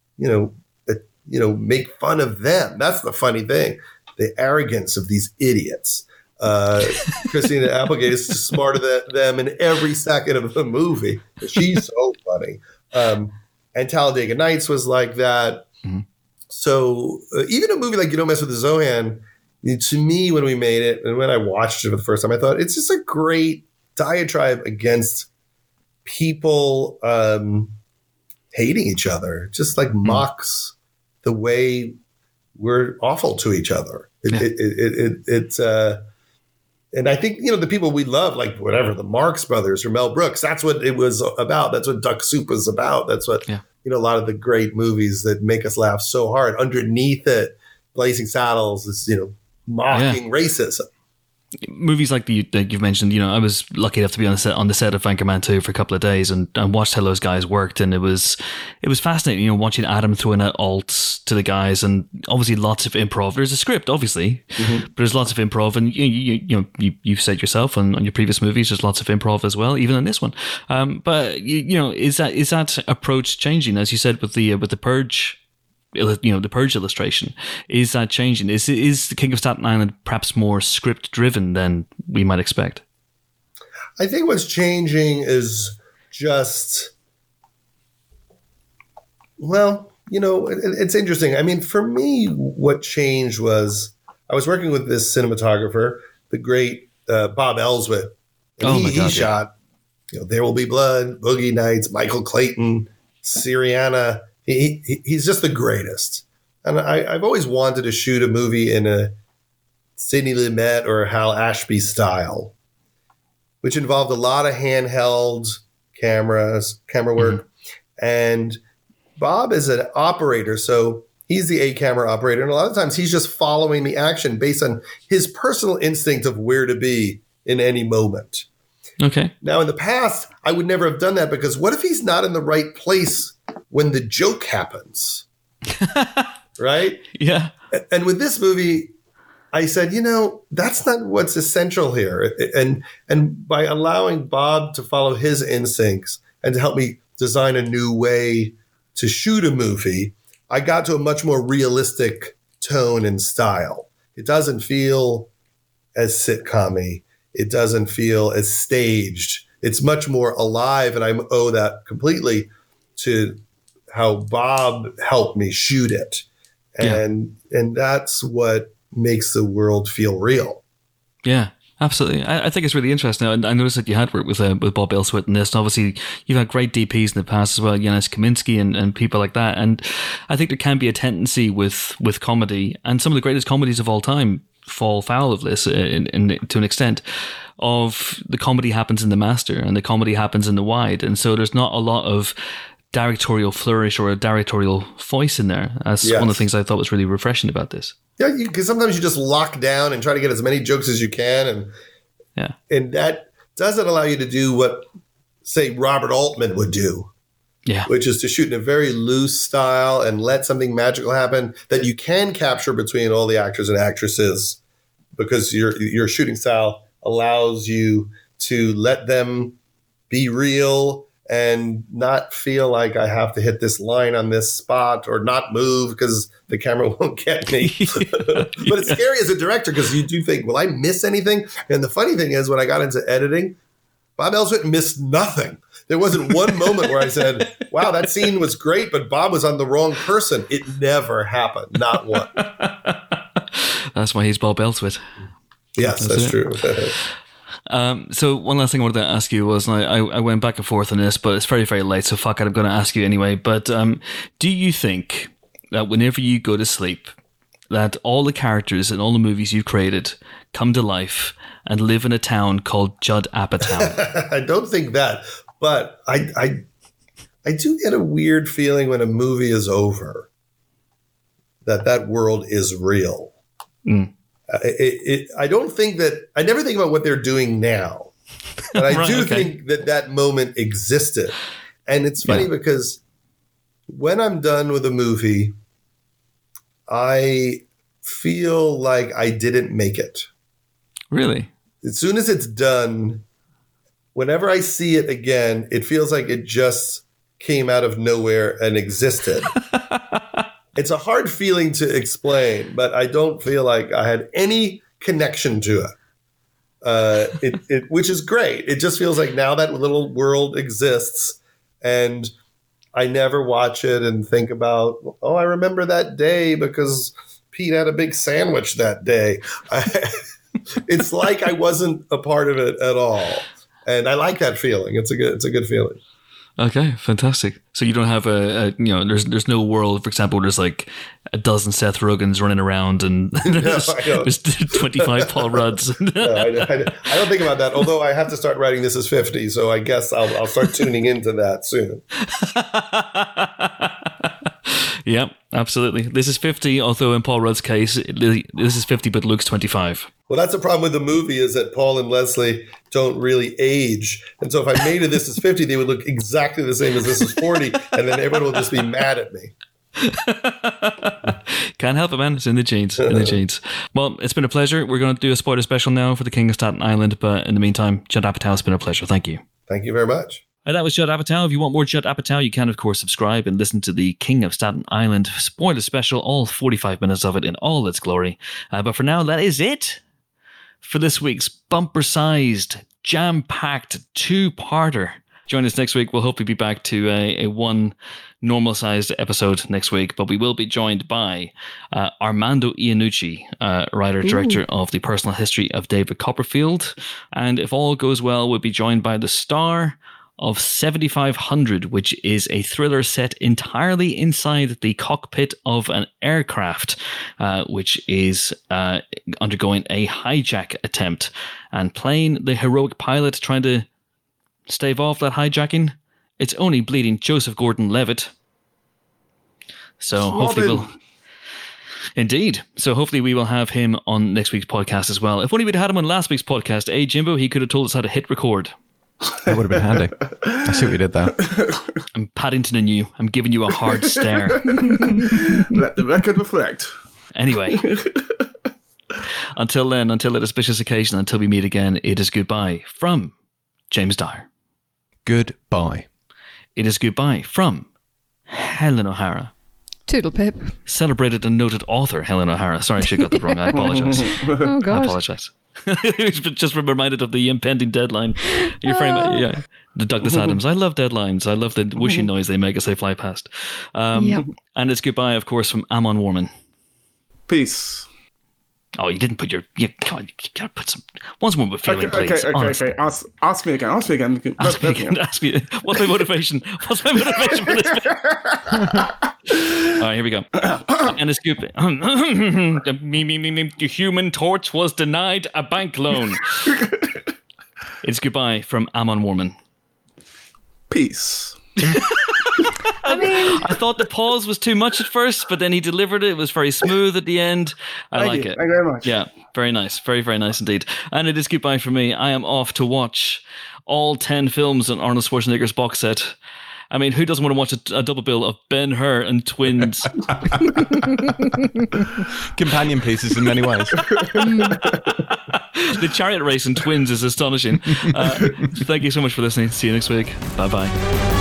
make fun of them. That's the funny thing, the arrogance of these idiots. Christina Applegate is smarter than them in every second of the movie. She's so funny. And Talladega Nights was like that. So even a movie like You Don't Mess with the Zohan, to me, when we made it and when I watched it for the first time, I thought it's just a great diatribe against people hating each other. Just like mocks the way we're awful to each other. And I think, the people we love, like whatever, the Marx Brothers or Mel Brooks, that's what it was about. That's what Duck Soup was about. That's what, a lot of the great movies that make us laugh so hard. Underneath it, Blazing Saddles is, mocking racism. Movies like that you've mentioned, I was lucky enough to be on the set of Anchorman 2 for a couple of days and watched how those guys worked, and it was fascinating, watching Adam throwing out alts to the guys, and obviously lots of improv. There's a script, obviously, but there's lots of improv, and you've said yourself on your previous movies, there's lots of improv as well, even in this one. But is that approach changing, as you said with the Purge? The Purge illustration, is that changing? Is the King of Staten Island perhaps more script driven than we might expect? I think what's changing is just, it's interesting. I mean, for me, what changed was I was working with this cinematographer, the great Bob Elswit, and he shot There Will Be Blood, Boogie Nights, Michael Clayton, Syriana. He's just the greatest. And I've always wanted to shoot a movie in a Sidney Lumet or Hal Ashby style, which involved a lot of handheld camera work. And Bob is an operator, so he's the A-camera operator. And a lot of times he's just following the action based on his personal instinct of where to be in any moment. Okay. Now, in the past, I would never have done that, because what if he's not in the right place when the joke happens? Right? Yeah. And with this movie, I said, that's not what's essential here. And by allowing Bob to follow his instincts and to help me design a new way to shoot a movie, I got to a much more realistic tone and style. It doesn't feel as sitcom-y. It doesn't feel as staged. It's much more alive, and I owe that completely to how Bob helped me shoot it. And that's what makes the world feel real. Yeah, absolutely. I think it's really interesting. I noticed that you had worked with Bob Elswit in this, and obviously you've had great DPs in the past as well, Janusz Kaminski and people like that. And I think there can be a tendency with comedy, and some of the greatest comedies of all time fall foul of this to an extent, of the comedy happens in the master and the comedy happens in the wide. And so there's not a lot of directorial flourish or a directorial voice in there. That's one of the things I thought was really refreshing about this. Yeah, because sometimes you just lock down and try to get as many jokes as you can, and that doesn't allow you to do what, say, Robert Altman would do, Yeah. Which is to shoot in a very loose style and let something magical happen that you can capture between all the actors and actresses, because your shooting style allows you to let them be real and not feel like I have to hit this line on this spot or not move because the camera won't get me. But it's scary as a director because you do think, will I miss anything? And the funny thing is, when I got into editing, Bob Elswit missed nothing. There wasn't one moment where I said, wow, that scene was great, but Bob was on the wrong person. It never happened. Not one. That's why he's Bob Elswit. Yes, that's true. So one last thing I wanted to ask you was, and I went back and forth on this, but it's very, very late, so fuck it, I'm going to ask you anyway. But do you think that whenever you go to sleep, that all the characters in all the movies you've created come to life and live in a town called Judd Apatow? I don't think that, but I do get a weird feeling when a movie is over that world is real. Mm. I don't think that, I never think about what they're doing now, but I do think that moment existed. And it's funny because when I'm done with a movie, I feel like I didn't make it. Really? As soon as it's done, whenever I see it again, it feels like it just came out of nowhere and existed. It's a hard feeling to explain, but I don't feel like I had any connection to it. Which is great. It just feels like now that little world exists, and I never watch it and think about, oh, I remember that day because Pete had a big sandwich that day. It's like I wasn't a part of it at all, and I like that feeling. It's a good feeling. Okay, fantastic. So you don't have there's no world, for example, where there's like a dozen Seth Rogans running around and there's 25 Paul Rudds. No, I don't think about that. Although I have to start writing This Is 50, so I guess I'll start tuning into that soon. Yep, absolutely. This is 50, although in Paul Rudd's case, this is 50, but Luke's 25. Well, that's the problem with the movie, is that Paul and Leslie don't really age. And so if I made it This Is 50, they would look exactly the same as This Is 40, and then everyone will just be mad at me. Can't help it, man. It's in the genes. Well, it's been a pleasure. We're going to do a spoiler special now for The King of Staten Island, but in the meantime, Judd Apatow, it's been a pleasure. Thank you. Thank you very much. And that was Judd Apatow. If you want more Judd Apatow, you can, of course, subscribe and listen to the King of Staten Island spoiler special, all 45 minutes of it in all its glory. But for now, that is it for this week's bumper-sized, jam-packed two-parter. Join us next week. We'll hopefully be back to a one normal-sized episode next week, but we will be joined by Armando Iannucci, writer-director of The Personal History of David Copperfield. And if all goes well, we'll be joined by the star of 7500, which is a thriller set entirely inside the cockpit of an aircraft, which is undergoing a hijack attempt, and playing the heroic pilot trying to stave off that hijacking, it's only bleeding Joseph Gordon-Levitt. So hopefully we'll... Indeed. So hopefully we will have him on next week's podcast as well. If only we'd had him on last week's podcast, Jimbo, he could have told us how to hit record. That would have been handy. I see what you did there. I'm Paddington and you. I'm giving you a hard stare. Let the record reflect. Anyway. Until then, until that auspicious occasion, until we meet again, it is goodbye from James Dyer. Goodbye. It is goodbye from Helen O'Hara. Toodle pip. Celebrated and noted author Helen O'Hara. Sorry, she got that wrong. I apologize. Oh, God. I apologize. Just reminded of the impending deadline. You're the Douglas Adams. I love deadlines. I love the whooshing noise they make as they fly past. And it's goodbye, of course, from Amon Warman. Peace. Oh, you didn't put your... You gotta put some... Once more with feeling, please. Okay. Ask me again. Ask me again. Ask me. What's my motivation? What's my motivation for this? All right, here we go. And it's good. The Human Torch was denied a bank loan. It's goodbye from Amon Warman. Peace. I thought the pause was too much at first, but then he delivered it. It was very smooth at the end. I like it. Thank you very much. Yeah, very nice. Very, very nice indeed. And it is goodbye for me. I am off to watch all 10 films on Arnold Schwarzenegger's box set. I mean, who doesn't want to watch a double bill of Ben-Hur and twins? Companion pieces in many ways. The chariot race in twins is astonishing. Thank you so much for listening. See you next week. Bye-bye.